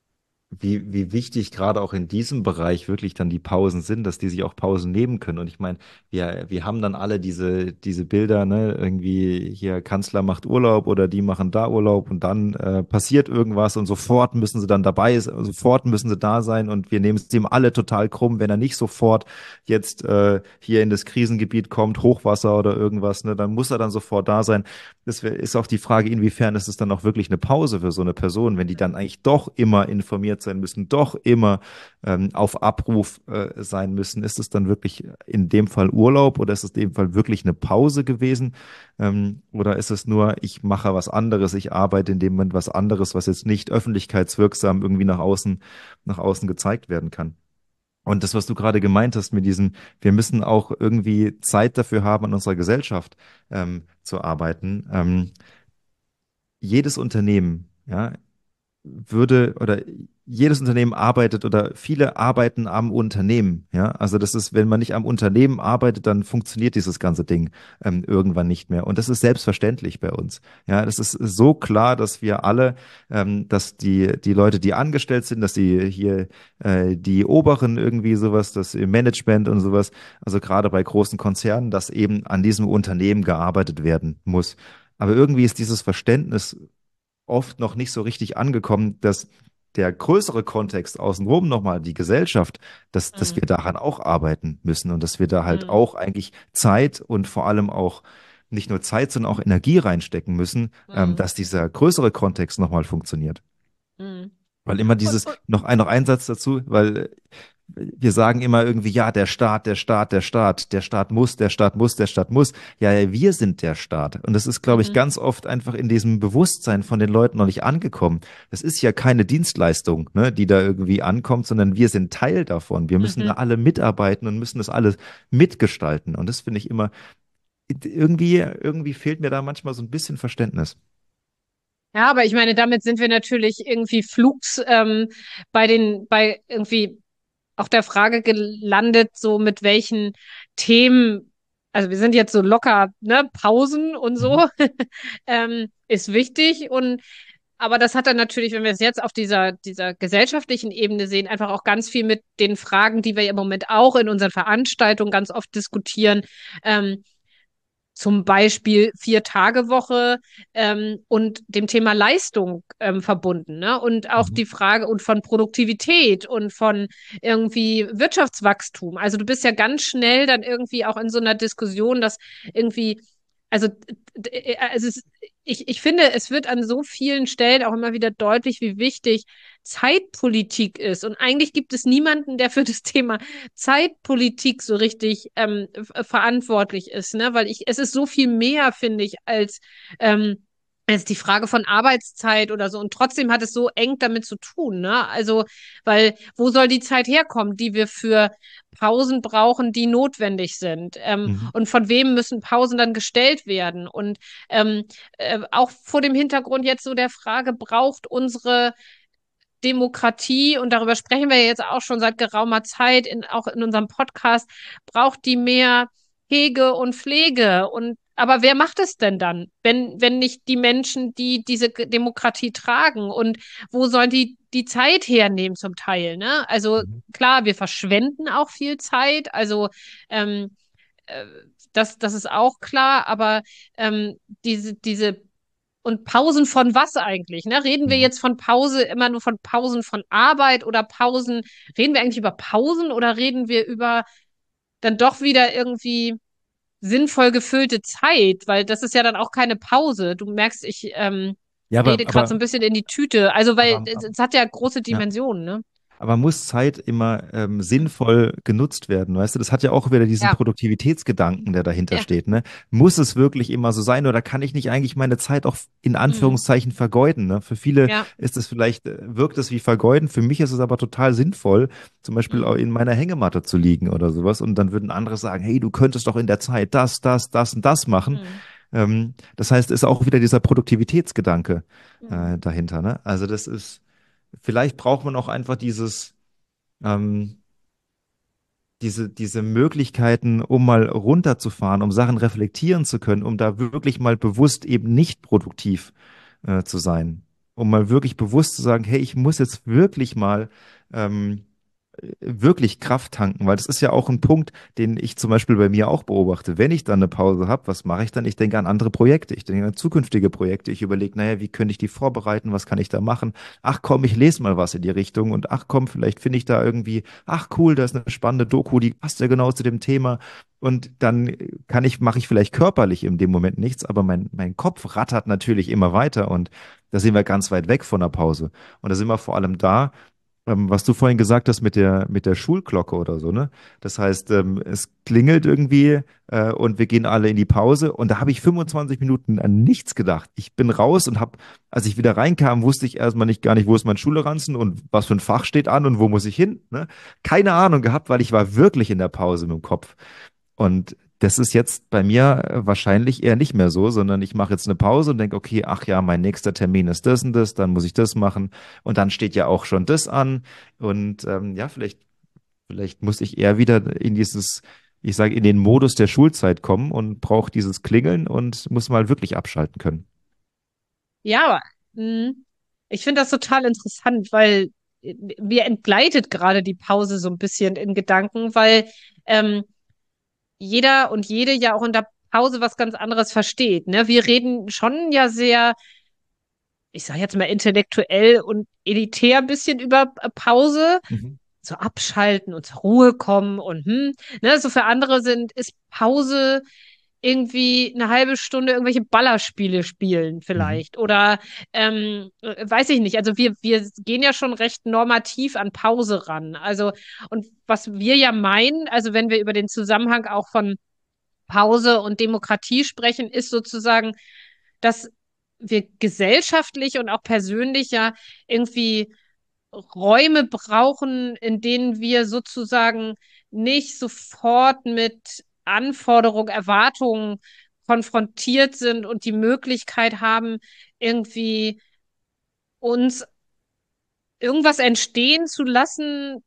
wie, wie wichtig gerade auch in diesem Bereich wirklich dann die Pausen sind, dass die sich auch Pausen nehmen können. Und ich meine, wir, wir haben dann alle diese, diese Bilder, ne, irgendwie hier Kanzler macht Urlaub oder die machen da Urlaub und dann äh, passiert irgendwas und sofort müssen sie dann dabei, sofort müssen sie da sein und wir nehmen es dem alle total krumm, wenn er nicht sofort jetzt äh, hier in das Krisengebiet kommt, Hochwasser oder irgendwas, ne, dann muss er dann sofort da sein. Das wär- ist auch die Frage, inwiefern ist es dann auch wirklich eine Pause für so eine Person, wenn die dann eigentlich doch immer informiert sein müssen, doch immer ähm, auf Abruf äh, sein müssen. Ist es dann wirklich in dem Fall Urlaub oder ist es in dem Fall wirklich eine Pause gewesen? Ähm, oder ist es nur, ich mache was anderes, ich arbeite in dem Moment was anderes, was jetzt nicht öffentlichkeitswirksam irgendwie nach außen, nach außen gezeigt werden kann? Und das, was du gerade gemeint hast mit diesem, wir müssen auch irgendwie Zeit dafür haben, an unserer Gesellschaft ähm, zu arbeiten. Ähm, jedes Unternehmen, ja, würde oder jedes Unternehmen arbeitet oder viele arbeiten am Unternehmen. Ja, also das ist, wenn man nicht am Unternehmen arbeitet, dann funktioniert dieses ganze Ding ähm, irgendwann nicht mehr. Und das ist selbstverständlich bei uns. Ja, das ist so klar, dass wir alle, ähm, dass die, die Leute, die angestellt sind, dass die hier äh, die Oberen irgendwie sowas, das im Management und sowas, also gerade bei großen Konzernen, dass eben an diesem Unternehmen gearbeitet werden muss. Aber irgendwie ist dieses Verständnis oft noch nicht so richtig angekommen, dass der größere Kontext außenrum nochmal, die Gesellschaft, dass, dass wir Mhm. daran auch arbeiten müssen und dass wir da halt Mhm. auch eigentlich Zeit und vor allem auch nicht nur Zeit, sondern auch Energie reinstecken müssen, ähm, Mhm. dass dieser größere Kontext nochmal funktioniert. Mhm. Weil immer Und, dieses, und, noch ein, noch ein Satz dazu, weil wir sagen immer irgendwie, ja, der Staat, der Staat, der Staat, der Staat muss, der Staat muss, der Staat muss. Ja, ja, wir sind der Staat. Und das ist, glaube ich, mhm. ganz oft einfach in diesem Bewusstsein von den Leuten noch nicht angekommen. Das ist ja keine Dienstleistung, ne, die da irgendwie ankommt, sondern wir sind Teil davon. Wir müssen da Mhm. alle mitarbeiten und müssen das alles mitgestalten. Und das finde ich immer, irgendwie, irgendwie fehlt mir da manchmal so ein bisschen Verständnis. Ja, aber ich meine, damit sind wir natürlich irgendwie flugs ähm, bei den, bei irgendwie auch der Frage gelandet, so mit welchen Themen, also wir sind jetzt so locker, ne, Pausen und Mhm. so, ähm, ist wichtig und aber das hat dann natürlich, wenn wir es jetzt auf dieser, dieser gesellschaftlichen Ebene sehen, einfach auch ganz viel mit den Fragen, die wir im Moment auch in unseren Veranstaltungen ganz oft diskutieren. Ähm, zum Beispiel Vier-Tage-Woche ähm, und dem Thema Leistung ähm, verbunden, ne? Und auch Mhm. die Frage und von Produktivität und von irgendwie Wirtschaftswachstum. Also du bist ja ganz schnell dann irgendwie auch in so einer Diskussion, dass irgendwie, also, also es, ich, ich finde, es wird an so vielen Stellen auch immer wieder deutlich, wie wichtig Zeitpolitik ist. Und eigentlich gibt es niemanden, der für das Thema Zeitpolitik so richtig ähm, verantwortlich ist, ne? Weil ich, es ist so viel mehr, finde ich, als, ähm, als die Frage von Arbeitszeit oder so. Und trotzdem hat es so eng damit zu tun, ne? Also, weil wo soll die Zeit herkommen, die wir für Pausen brauchen, die notwendig sind? Ähm, Mhm. und von wem müssen Pausen dann gestellt werden? Und ähm, äh, auch vor dem Hintergrund jetzt so der Frage, braucht unsere Demokratie, und darüber sprechen wir jetzt auch schon seit geraumer Zeit, in, auch in unserem Podcast, braucht die mehr Hege und Pflege. Und aber wer macht es denn dann, wenn, wenn nicht die Menschen, die diese Demokratie tragen? Und wo sollen die die Zeit hernehmen zum Teil? Ne? Also Mhm. klar, wir verschwenden auch viel Zeit. Also ähm, äh, das, das ist auch klar, aber ähm, diese, diese und Pausen von was eigentlich? Ne? Reden wir Mhm. jetzt von Pause immer nur von Pausen von Arbeit oder Pausen? Reden wir eigentlich über Pausen oder reden wir über dann doch wieder irgendwie sinnvoll gefüllte Zeit? Weil das ist ja dann auch keine Pause. Du merkst, ich ähm, Ja, aber, rede gerade so aber, ein bisschen in die Tüte. Also, weil aber, es, es hat ja große ja. Dimensionen, ne? Aber muss Zeit immer ähm, sinnvoll genutzt werden? Weißt du, das hat ja auch wieder diesen Ja, Produktivitätsgedanken, der dahinter ja. steht, ne? Muss es wirklich immer so sein oder kann ich nicht eigentlich meine Zeit auch in Hm. Anführungszeichen vergeuden, ne? Für viele Ja. ist es vielleicht, äh, wirkt es wie Vergeuden. Für mich ist es aber total sinnvoll, zum Beispiel auch Hm. in meiner Hängematte zu liegen oder sowas. Und dann würden andere sagen, hey, du könntest doch in der Zeit das, das, das und das machen. Hm. Ähm, das heißt, ist auch wieder dieser Produktivitätsgedanke Hm. äh, dahinter, ne? Also das ist, vielleicht braucht man auch einfach dieses ähm, diese, diese Möglichkeiten, um mal runterzufahren, um Sachen reflektieren zu können, um da wirklich mal bewusst eben nicht produktiv äh, zu sein. Um mal wirklich bewusst zu sagen, hey, ich muss jetzt wirklich mal ähm, wirklich Kraft tanken, weil das ist ja auch ein Punkt, den ich zum Beispiel bei mir auch beobachte. Wenn ich dann eine Pause habe, was mache ich dann? Ich denke an andere Projekte, ich denke an zukünftige Projekte. Ich überlege, naja, wie könnte ich die vorbereiten? Was kann ich da machen? Ach komm, ich lese mal was in die Richtung und ach komm, vielleicht finde ich da irgendwie, ach cool, da ist eine spannende Doku, die passt ja genau zu dem Thema. Und dann kann ich, mache ich vielleicht körperlich in dem Moment nichts, aber mein, mein Kopf rattert natürlich immer weiter und da sind wir ganz weit weg von der Pause. Und da sind wir vor allem da, ähm, was du vorhin gesagt hast mit der, mit der Schulglocke oder so, ne? Das heißt, ähm, es klingelt irgendwie äh, und wir gehen alle in die Pause und da habe ich fünfundzwanzig Minuten an nichts gedacht. Ich bin raus und habe, als ich wieder reinkam, wusste ich erstmal nicht gar nicht, wo ist mein Schulranzen und was für ein Fach steht an und wo muss ich hin, ne? Keine Ahnung gehabt, weil ich war wirklich in der Pause mit dem Kopf. Und Das ist jetzt bei mir äh, wahrscheinlich eher nicht mehr so, sondern ich mache jetzt eine Pause und denke, okay, ach ja, mein nächster Termin ist das und das, dann muss ich das machen und dann steht ja auch schon das an und ähm, ja, vielleicht, vielleicht muss ich eher wieder in dieses, ich sage, in den Modus der Schulzeit kommen und brauche dieses Klingeln und muss mal wirklich abschalten können. Ja, mh, ich finde das total interessant, weil äh, mir entgleitet gerade die Pause so ein bisschen in Gedanken, weil ähm, jeder und jede ja auch in der Pause was ganz anderes versteht. Ne? Wir reden schon ja sehr, ich sage jetzt mal intellektuell und elitär ein bisschen über äh, Pause, Mhm. so abschalten und zur Ruhe kommen und hm, ne, so für andere sind, ist Pause irgendwie eine halbe Stunde irgendwelche Ballerspiele spielen Mhm. vielleicht oder ähm, äh, weiß ich nicht. Also wir, wir gehen ja schon recht normativ an Pause ran. Also und was wir ja meinen, also wenn wir über den Zusammenhang auch von Pause und Demokratie sprechen, ist sozusagen, dass wir gesellschaftlich und auch persönlich ja irgendwie Räume brauchen, in denen wir sozusagen nicht sofort mit Anforderungen, Erwartungen konfrontiert sind und die Möglichkeit haben, irgendwie uns irgendwas entstehen zu lassen,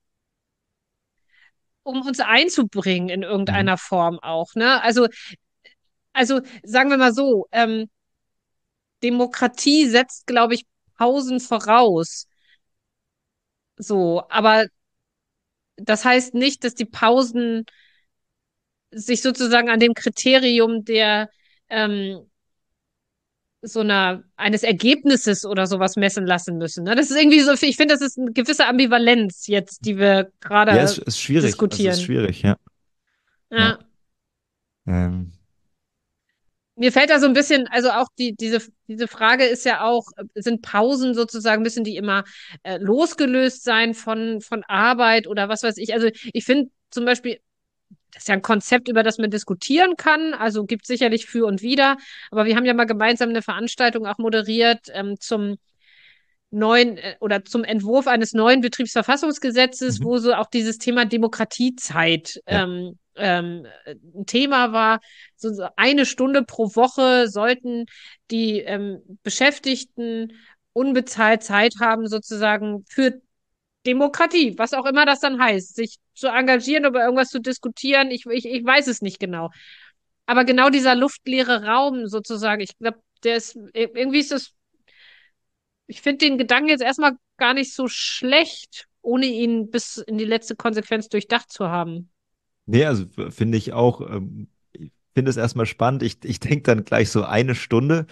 um uns einzubringen in Mhm. irgendeiner Form auch, ne? Also, also sagen wir mal so, ähm, Demokratie setzt, glaube ich, Pausen voraus. So, aber das heißt nicht, dass die Pausen sich sozusagen an dem Kriterium der ähm, so einer eines Ergebnisses oder sowas messen lassen müssen. Ne? Das ist irgendwie so, ich finde, das ist eine gewisse Ambivalenz jetzt, die wir Ja, es gerade ist schwierig. Es ist diskutieren. schwierig, ja. Ja. Ja. Ähm, Mir fällt da so ein bisschen, also auch die, diese, diese Frage ist ja auch, sind Pausen sozusagen, müssen die immer äh, losgelöst sein von, von Arbeit oder was weiß ich? Also ich finde zum Beispiel, das ist ja ein Konzept, über das man diskutieren kann. Also gibt sicherlich für und wider. Aber wir haben ja mal gemeinsam eine Veranstaltung auch moderiert ähm, zum neuen äh, oder zum Entwurf eines neuen Betriebsverfassungsgesetzes, mhm. wo so auch dieses Thema Demokratiezeit Ja. ähm, ähm, ein Thema war. So, so eine Stunde pro Woche sollten die ähm, Beschäftigten unbezahlt Zeit haben, sozusagen für Demokratie, was auch immer das dann heißt, sich zu engagieren, über irgendwas zu diskutieren. Ich, ich, ich weiß es nicht genau. Aber genau dieser luftleere Raum sozusagen, ich glaube, der ist, irgendwie ist das, ich finde den Gedanken jetzt erstmal gar nicht so schlecht, ohne ihn bis in die letzte Konsequenz durchdacht zu haben. Nee, also f- finde ich auch, ähm, ich finde es erstmal spannend. Ich, ich denke dann gleich so eine Stunde.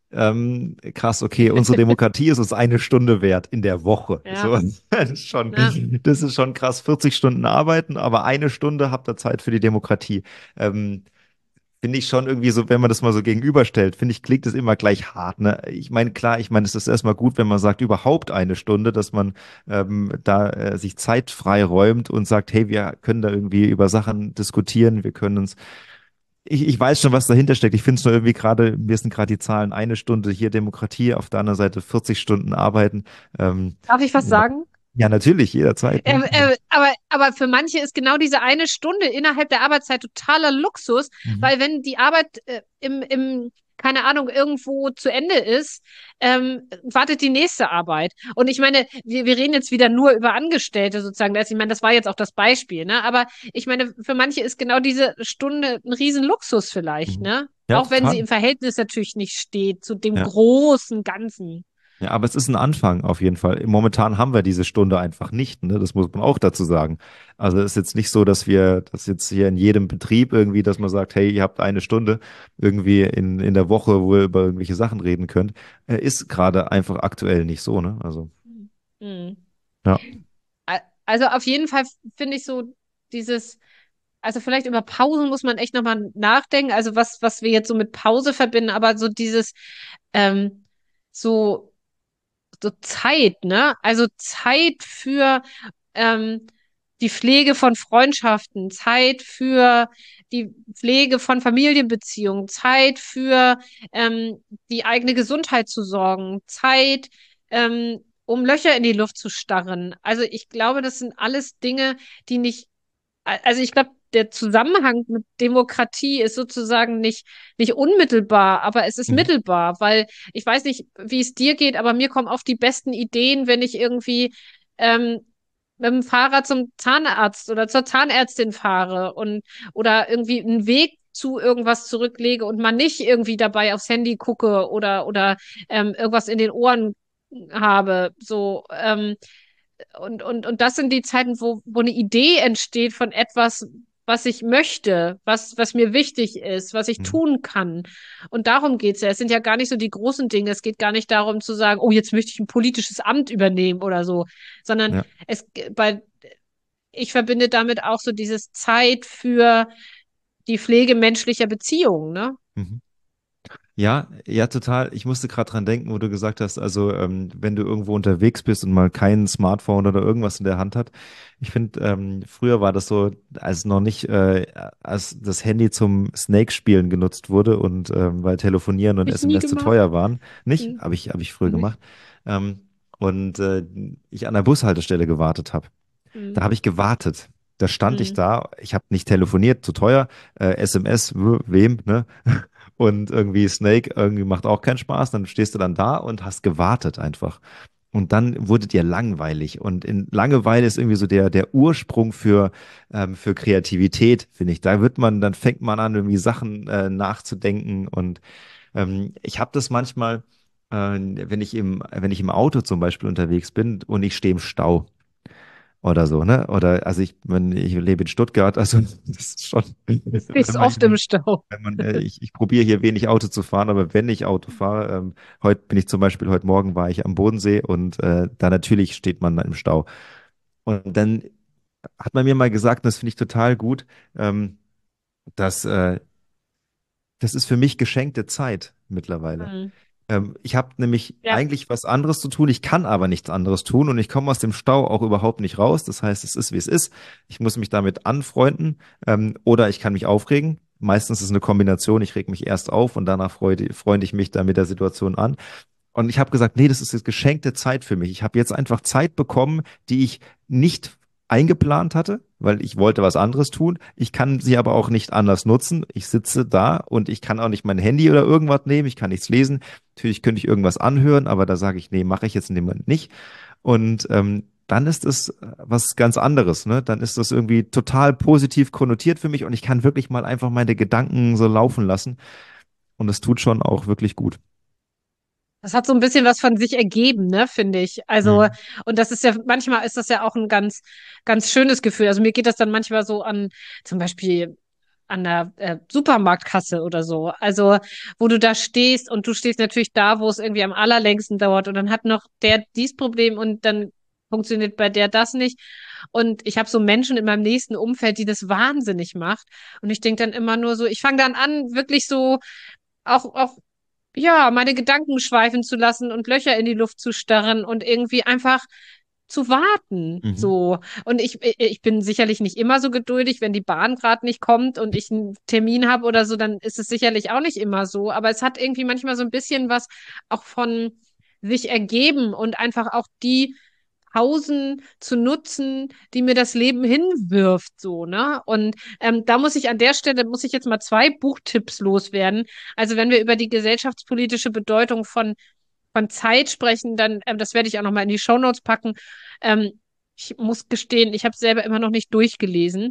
Ähm, krass, okay, unsere Demokratie ist uns eine Stunde wert in der Woche. Ja, So, das ist schon, ja. das ist schon krass. vierzig Stunden arbeiten, aber eine Stunde habt ihr Zeit für die Demokratie. Ähm, Finde ich schon irgendwie so, wenn man das mal so gegenüberstellt, finde ich, klingt es immer gleich hart. Ne? Ich meine, klar, ich meine, es ist erstmal gut, wenn man sagt, überhaupt eine Stunde, dass man ähm, da äh, sich Zeit frei räumt und sagt, hey, wir können da irgendwie über Sachen diskutieren, wir können uns. Ich, ich weiß schon, was dahinter steckt. Ich finde es nur irgendwie gerade, mir sind gerade die Zahlen eine Stunde hier Demokratie, auf der anderen Seite vierzig Stunden arbeiten. Ähm, Darf ich was ja, sagen? ja, natürlich, jederzeit. Äh, Ne? äh, aber, aber für manche ist genau diese eine Stunde innerhalb der Arbeitszeit totaler Luxus, Mhm. weil wenn die Arbeit äh, im, im, keine Ahnung, irgendwo zu Ende ist, ähm, wartet die nächste Arbeit. Und ich meine, wir, wir reden jetzt wieder nur über Angestellte sozusagen. Das, ich meine, das war jetzt auch das Beispiel, ne? Aber ich meine, für manche ist genau diese Stunde ein Riesenluxus vielleicht, Mhm. ne? Ja, Auch wenn sie total. im Verhältnis natürlich nicht steht zu dem Ja. großen Ganzen. Ja, aber es ist ein Anfang auf jeden Fall. Momentan haben wir diese Stunde einfach nicht, ne? Das muss man auch dazu sagen. Also es ist jetzt nicht so, dass wir das jetzt hier in jedem Betrieb irgendwie, dass man sagt, hey, ihr habt eine Stunde irgendwie in, in der Woche, wo ihr über irgendwelche Sachen reden könnt. Äh, Ist gerade einfach aktuell nicht so, ne? Also, Mhm. ja. A- Also auf jeden Fall finde ich so dieses, also vielleicht über Pausen muss man echt nochmal nachdenken, also was, was wir jetzt so mit Pause verbinden, aber so dieses, ähm, so, so Zeit, ne? Also Zeit für ähm, die Pflege von Freundschaften, Zeit für die Pflege von Familienbeziehungen, Zeit für ähm, die eigene Gesundheit zu sorgen, Zeit, ähm, um Löcher in die Luft zu starren. Also ich glaube, das sind alles Dinge, die nicht, also ich glaube, der Zusammenhang mit Demokratie ist sozusagen nicht, nicht unmittelbar, aber es ist Mhm. mittelbar, weil ich weiß nicht, wie es dir geht, aber mir kommen oft die besten Ideen, wenn ich irgendwie ähm, mit dem Fahrrad zum Zahnarzt oder zur Zahnärztin fahre und oder irgendwie einen Weg zu irgendwas zurücklege und man nicht irgendwie dabei aufs Handy gucke oder oder ähm, irgendwas in den Ohren habe. So, ähm, und, und, und das sind die Zeiten, wo, wo eine Idee entsteht von etwas, was ich möchte, was, was mir wichtig ist, was ich Mhm. tun kann. Und darum geht's ja. Es sind ja gar nicht so die großen Dinge. Es geht gar nicht darum zu sagen, oh, jetzt möchte ich ein politisches Amt übernehmen oder so, sondern Ja. es bei ich verbinde damit auch so dieses Zeit für die Pflege menschlicher Beziehungen, ne? Mhm. Ja, ja, total. Ich musste gerade dran denken, wo du gesagt hast, also ähm, wenn du irgendwo unterwegs bist und mal kein Smartphone oder irgendwas in der Hand hat. Ich finde, ähm, früher war das so, als noch nicht, äh, als das Handy zum Snake-Spielen genutzt wurde und ähm, weil Telefonieren und Hab ich nie S M S zu gemacht. teuer waren. Nicht? Hm. Habe ich, habe ich früher Nee. gemacht. Ähm, und äh, ich an der Bushaltestelle gewartet habe. Da Hm. habe ich gewartet. Da stand ich Hm. da, ich habe nicht telefoniert, zu teuer, äh, S M S, w- wem, ne? Und irgendwie Snake irgendwie macht auch keinen Spaß. Dann stehst du dann da und hast gewartet einfach. Und dann wurde dir langweilig. Und in Langeweile ist irgendwie so der, der Ursprung für, ähm, für Kreativität, finde ich. Da wird man, dann fängt man an, irgendwie Sachen äh, nachzudenken. Und ähm, ich habe das manchmal, äh, wenn ich im, wenn ich im Auto zum Beispiel unterwegs bin und ich stehe im Stau oder so, ne? Oder also ich, wenn ich lebe in Stuttgart, also das ist schon, Stehst wenn oft im man, Stau. wenn man, äh, ich, ich probiere hier wenig Auto zu fahren, aber wenn ich Auto fahre, ähm, heute bin ich zum Beispiel, heute Morgen war ich am Bodensee und äh, da natürlich steht man da im Stau. Und dann hat man mir mal gesagt, und das finde ich total gut, ähm, dass äh, das ist für mich geschenkte Zeit mittlerweile. Hm. Ähm, ich habe nämlich Ja. eigentlich was anderes zu tun, ich kann aber nichts anderes tun und ich komme aus dem Stau auch überhaupt nicht raus. Das heißt, es ist, wie es ist. Ich muss mich damit anfreunden, ähm, oder ich kann mich aufregen. Meistens ist es eine Kombination, ich reg mich erst auf und danach freue, freunde ich mich dann mit der Situation an. Und ich habe gesagt, nee, das ist jetzt geschenkte Zeit für mich. Ich habe jetzt einfach Zeit bekommen, die ich nicht eingeplant hatte, weil ich wollte was anderes tun. Ich kann sie aber auch nicht anders nutzen. Ich sitze da und ich kann auch nicht mein Handy oder irgendwas nehmen. Ich kann nichts lesen. Natürlich könnte ich irgendwas anhören, aber da sage ich, nee, mache ich jetzt in dem Moment nicht. Und ähm, dann ist es äh, was ganz anderes, ne? Dann ist das irgendwie total positiv konnotiert für mich und ich kann wirklich mal einfach meine Gedanken so laufen lassen. Und das tut schon auch wirklich gut. Das hat so ein bisschen was von sich ergeben, ne, finde ich. Also, Mhm. und das ist ja, manchmal ist das ja auch ein ganz, ganz schönes Gefühl. Also mir geht das dann manchmal so an, zum Beispiel an der äh, Supermarktkasse oder so. Also, wo du da stehst und du stehst natürlich da, wo es irgendwie am allerlängsten dauert und dann hat noch der dies Problem und dann funktioniert bei der das nicht. Und ich habe so Menschen in meinem nächsten Umfeld, die das wahnsinnig macht. Und ich denke dann immer nur so, ich fange dann an, wirklich so auch, auch ja, meine Gedanken schweifen zu lassen und Löcher in die Luft zu starren und irgendwie einfach zu warten, Mhm. so. Und ich, ich bin sicherlich nicht immer so geduldig, wenn die Bahn gerade nicht kommt und ich einen Termin habe oder so, dann ist es sicherlich auch nicht immer so. Aber es hat irgendwie manchmal so ein bisschen was auch von sich ergeben und einfach auch die Pausen zu nutzen, die mir das Leben hinwirft, so, ne? Und ähm, da muss ich an der Stelle, muss ich jetzt mal zwei Buchtipps loswerden. Also wenn wir über die gesellschaftspolitische Bedeutung von, von Zeit sprechen, dann, ähm, das werde ich auch nochmal in die Shownotes packen. Ähm, ich muss gestehen, ich habe es selber immer noch nicht durchgelesen.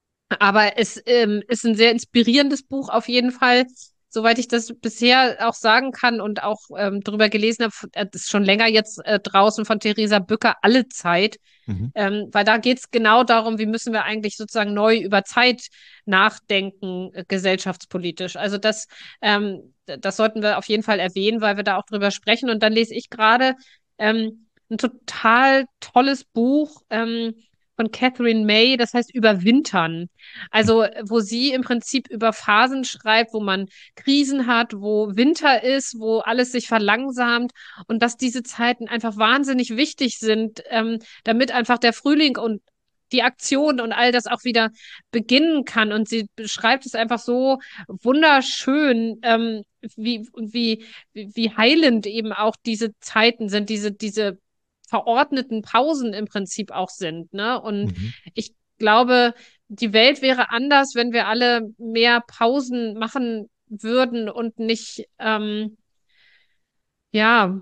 Aber es ähm, ist ein sehr inspirierendes Buch auf jeden Fall, soweit ich das bisher auch sagen kann und auch ähm, drüber gelesen habe. äh, Das ist schon länger jetzt äh, draußen von Theresa Bücker, Alle Zeit. Mhm. Ähm, weil da geht es genau darum, wie müssen wir eigentlich sozusagen neu über Zeit nachdenken, äh, gesellschaftspolitisch. Also das, ähm, das sollten wir auf jeden Fall erwähnen, weil wir da auch drüber sprechen. Und dann lese ich gerade ähm, ein total tolles Buch ähm, von Catherine May, das heißt Überwintern. Also, wo sie im Prinzip über Phasen schreibt, wo man Krisen hat, wo Winter ist, wo alles sich verlangsamt und dass diese Zeiten einfach wahnsinnig wichtig sind, ähm, damit einfach der Frühling und die Aktion und all das auch wieder beginnen kann. Und sie beschreibt es einfach so wunderschön, ähm, wie, wie, wie heilend eben auch diese Zeiten sind, diese, diese verordneten Pausen im Prinzip auch sind, ne? Und Mhm. ich glaube, die Welt wäre anders, wenn wir alle mehr Pausen machen würden und nicht, ähm, ja,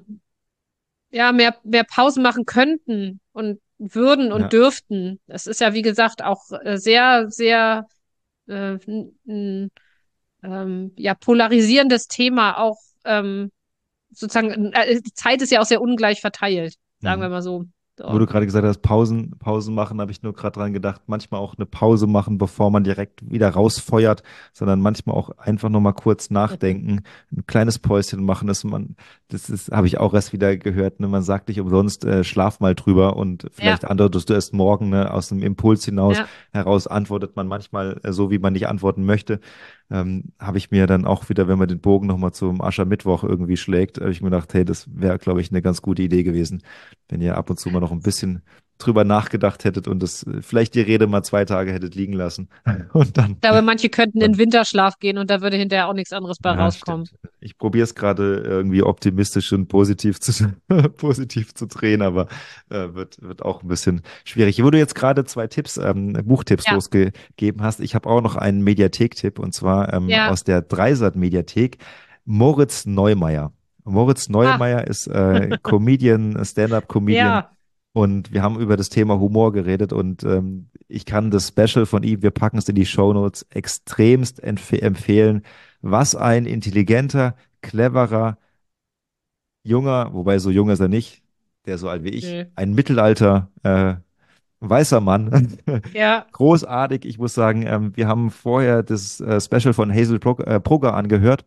ja, mehr, mehr Pausen machen könnten und würden und Ja. dürften. Das ist ja, wie gesagt, auch äh, sehr, sehr äh, n- n- ähm, ja, polarisierendes Thema, auch ähm, sozusagen, äh, die Zeit ist ja auch sehr ungleich verteilt, sagen wir Mhm. mal so. Wo So. du gerade gesagt hast, Pausen, Pausen machen, habe ich nur gerade dran gedacht, manchmal auch eine Pause machen, bevor man direkt wieder rausfeuert, sondern manchmal auch einfach nur mal kurz nachdenken, ein kleines Päuschen machen, dass man, das ist, habe ich auch erst wieder gehört, ne, man sagt nicht umsonst, äh, schlaf mal drüber und Ja, vielleicht antwortest du erst morgen, ne, aus dem Impuls hinaus, ja, heraus antwortet man manchmal äh, so, wie man nicht antworten möchte. Ähm, habe ich mir dann auch wieder, wenn man den Bogen nochmal zum Aschermittwoch irgendwie schlägt, habe ich mir gedacht, hey, das wäre, glaube ich, eine ganz gute Idee gewesen, wenn ihr ab und zu mal noch ein bisschen drüber nachgedacht hättet und das äh, vielleicht die Rede mal zwei Tage hättet liegen lassen. Und dann, ich glaube, manche könnten in dann Winterschlaf gehen und da würde hinterher auch nichts anderes bei ja, rauskommen. stimmt. Ich probiere es gerade irgendwie optimistisch und positiv zu, positiv zu drehen, aber äh, wird, wird auch ein bisschen schwierig. Wo du jetzt gerade zwei Tipps, ähm, Buchtipps Ja, losgegeben hast, ich habe auch noch einen Mediathek-Tipp und zwar ähm, ja, aus der Dreisat-Mediathek, Moritz Neumeier. Moritz ah, Neumeier ist äh, Comedian, Stand-up-Comedian ja, und wir haben über das Thema Humor geredet und ähm, ich kann das Special von ihm, wir packen es in die Shownotes, extremst empf empfehlen. Was ein intelligenter, cleverer, junger, wobei so jung ist er nicht, der so alt wie ich, nö. ein Mittelalter, äh, weißer Mann. Ja, Großartig. Ich muss sagen, ähm, wir haben vorher das äh, Special von Hazel Brugger, äh, Brugger angehört.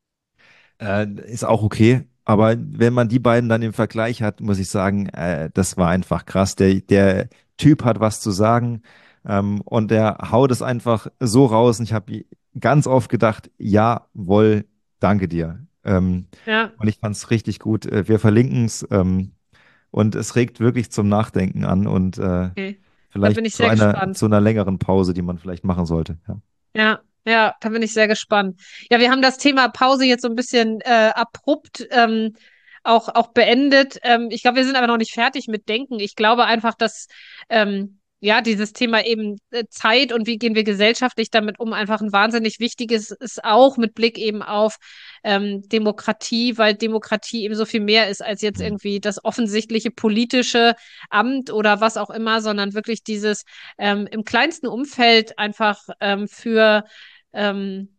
Äh, ist auch okay. Aber wenn man die beiden dann im Vergleich hat, muss ich sagen, äh, das war einfach krass. Der, der Typ hat was zu sagen, ähm, und der haut es einfach so raus. Und ich habe ganz oft gedacht, jawohl, danke dir. Ähm, ja, und ich fand es richtig gut. Äh, wir verlinken es, ähm, und es regt wirklich zum Nachdenken an und äh, okay. Da bin vielleicht ich zu sehr einer, gespannt. zu einer längeren Pause, die man vielleicht machen sollte. Ja. Ja, ja, da bin ich sehr gespannt. Ja, wir haben das Thema Pause jetzt so ein bisschen äh, abrupt ähm, auch, auch beendet. Ähm, ich glaube, wir sind aber noch nicht fertig mit Denken. Ich glaube einfach, dass ähm, ja dieses Thema eben äh, Zeit und wie gehen wir gesellschaftlich damit um, einfach ein wahnsinnig wichtiges ist, auch mit Blick eben auf ähm, Demokratie, weil Demokratie eben so viel mehr ist als jetzt Hm. irgendwie das offensichtliche politische Amt oder was auch immer, sondern wirklich dieses ähm, im kleinsten Umfeld einfach ähm, für ähm,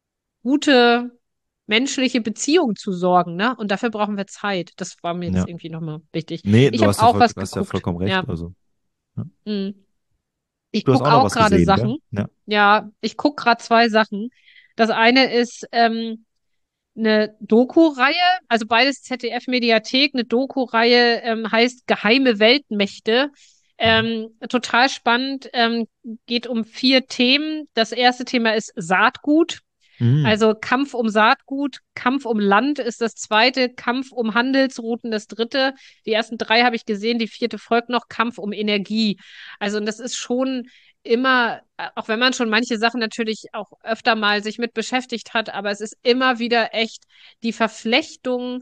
gute menschliche Beziehungen zu sorgen, ne? Und dafür brauchen wir Zeit. Das war mir jetzt Ja. irgendwie nochmal wichtig. Nee, Ich du habe hast ja, auch voll, was du hast ja geguckt. vollkommen recht. Ja. Also, ja. Mm. Ich Du hast gucke auch noch auch was gerade gesehen, gell? Sachen. Ja. Ja, ich gucke gerade zwei Sachen. Das eine ist ähm, eine Doku-Reihe, also beides Z D F-Mediathek. Eine Doku-Reihe ähm, heißt Geheime Weltmächte. Mhm. Ähm, total spannend, ähm, geht um vier Themen. Das erste Thema ist Saatgut. Mhm. Also Kampf um Saatgut, Kampf um Land ist das zweite, Kampf um Handelsrouten das dritte. Die ersten drei habe ich gesehen, die vierte folgt noch, Kampf um Energie. Also und das ist schon immer, äh, auch wenn man schon manche Sachen natürlich auch öfter mal sich mit beschäftigt hat, aber es ist immer wieder echt die Verflechtung,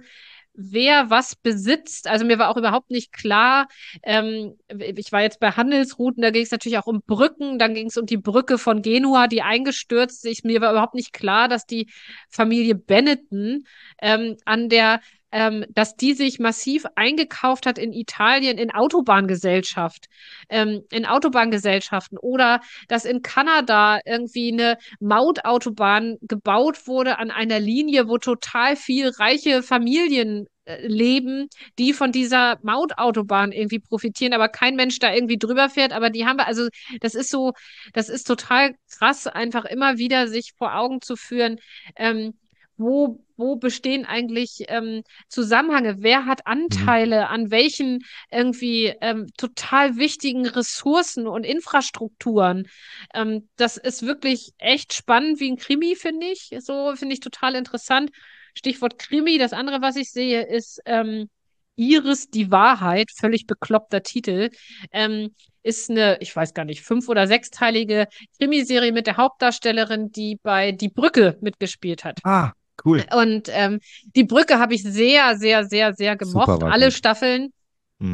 wer was besitzt. Also mir war auch überhaupt nicht klar, ähm, ich war jetzt bei Handelsrouten, da ging es natürlich auch um Brücken, dann ging es um die Brücke von Genua, die eingestürzt ist. Mir war überhaupt nicht klar, dass die Familie Benetton ähm, an der ähm, dass die sich massiv eingekauft hat in Italien in Autobahngesellschaft, ähm, in Autobahngesellschaften oder dass in Kanada irgendwie eine Mautautobahn gebaut wurde an einer Linie, wo total viel reiche Familien äh, leben, die von dieser Mautautobahn irgendwie profitieren, aber kein Mensch da irgendwie drüber fährt. Aber die haben wir, also das ist so, das ist total krass, einfach immer wieder sich vor Augen zu führen, ähm, wo, wo bestehen eigentlich ähm, Zusammenhänge? Wer hat Mhm. Anteile an welchen irgendwie ähm, total wichtigen Ressourcen und Infrastrukturen? Ähm, das ist wirklich echt spannend wie ein Krimi, finde ich. So finde ich total interessant. Stichwort Krimi. Das andere, was ich sehe, ist ähm, Iris die Wahrheit, völlig bekloppter Titel. Ähm, ist eine, ich weiß gar nicht, fünf- oder sechsteilige Krimiserie mit der Hauptdarstellerin, die bei Die Brücke mitgespielt hat. Ah, cool. Und ähm, Die Brücke habe ich sehr, sehr, sehr, sehr Super, gemocht. war Alle gut. Staffeln Mhm.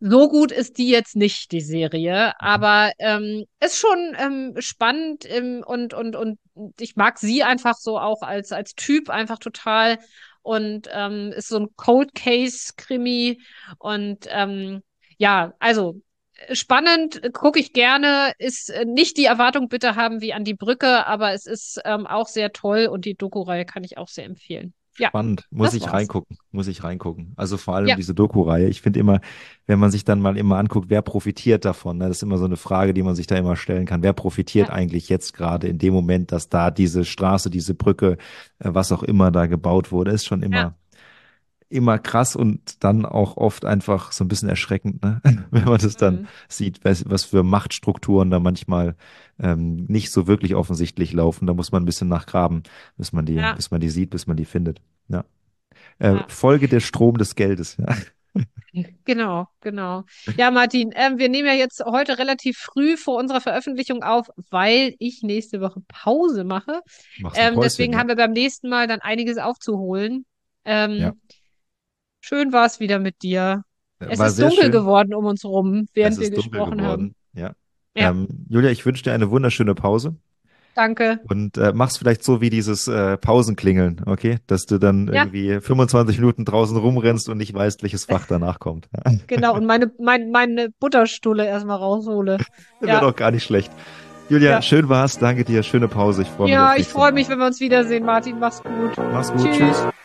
So gut ist die jetzt nicht, die Serie, Mhm. aber ähm, ist schon ähm, spannend ähm, und, und, und ich mag sie einfach so auch als, als Typ einfach total und ähm, ist so ein Cold Case-Krimi und ähm, ja, also äh, spannend, gucke ich gerne, ist äh, nicht die Erwartung bitte haben wie an die Brücke, aber es ist ähm, auch sehr toll und die Doku-Reihe kann ich auch sehr empfehlen. Ja, Spannend, muss das ich war's. reingucken, muss ich reingucken. Also vor allem Ja, diese Doku-Reihe. Ich finde immer, wenn man sich dann mal immer anguckt, wer profitiert davon, ne? Das ist immer so eine Frage, die man sich da immer stellen kann. Wer profitiert ja, eigentlich jetzt gerade in dem Moment, dass da diese Straße, diese Brücke, äh, was auch immer da gebaut wurde, ist schon ja. immer, immer krass und dann auch oft einfach so ein bisschen erschreckend, ne? Wenn man das dann Mhm. sieht, was, was für Machtstrukturen da manchmal ähm, nicht so wirklich offensichtlich laufen. Da muss man ein bisschen nachgraben, bis man die, Ja, bis man die sieht, bis man die findet. Ja. Äh, ja. Folge der Strom des Geldes. Ja. Genau, genau. Ja, Martin, ähm, wir nehmen ja jetzt heute relativ früh vor unserer Veröffentlichung auf, weil ich nächste Woche Pause mache. Machst ein Ähm, Päuschen, deswegen ja. haben wir beim nächsten Mal dann einiges aufzuholen. Ja. Ähm, schön war es wieder mit dir. Es War ist sehr dunkel schön. geworden um uns rum, Es während wir ist dunkel gesprochen haben. geworden. Ja. Ja, Ähm, Julia, ich wünsche dir eine wunderschöne Pause danke. und äh, mach's vielleicht so wie dieses äh, Pausenklingeln, okay? Dass du dann Ja, irgendwie fünfundzwanzig Minuten draußen rumrennst und nicht weißt, welches Fach danach kommt. genau. Und meine, mein, meine Butterstulle erstmal raushole. Wäre Ja, doch gar nicht schlecht. Julia, ja. schön war's. Danke dir. Schöne Pause. Ich freue mich Ja, aufs ich nächste freue Mal. mich, wenn wir uns wiedersehen, Martin. Mach's gut. Mach's gut. Tschüss. Tschüss.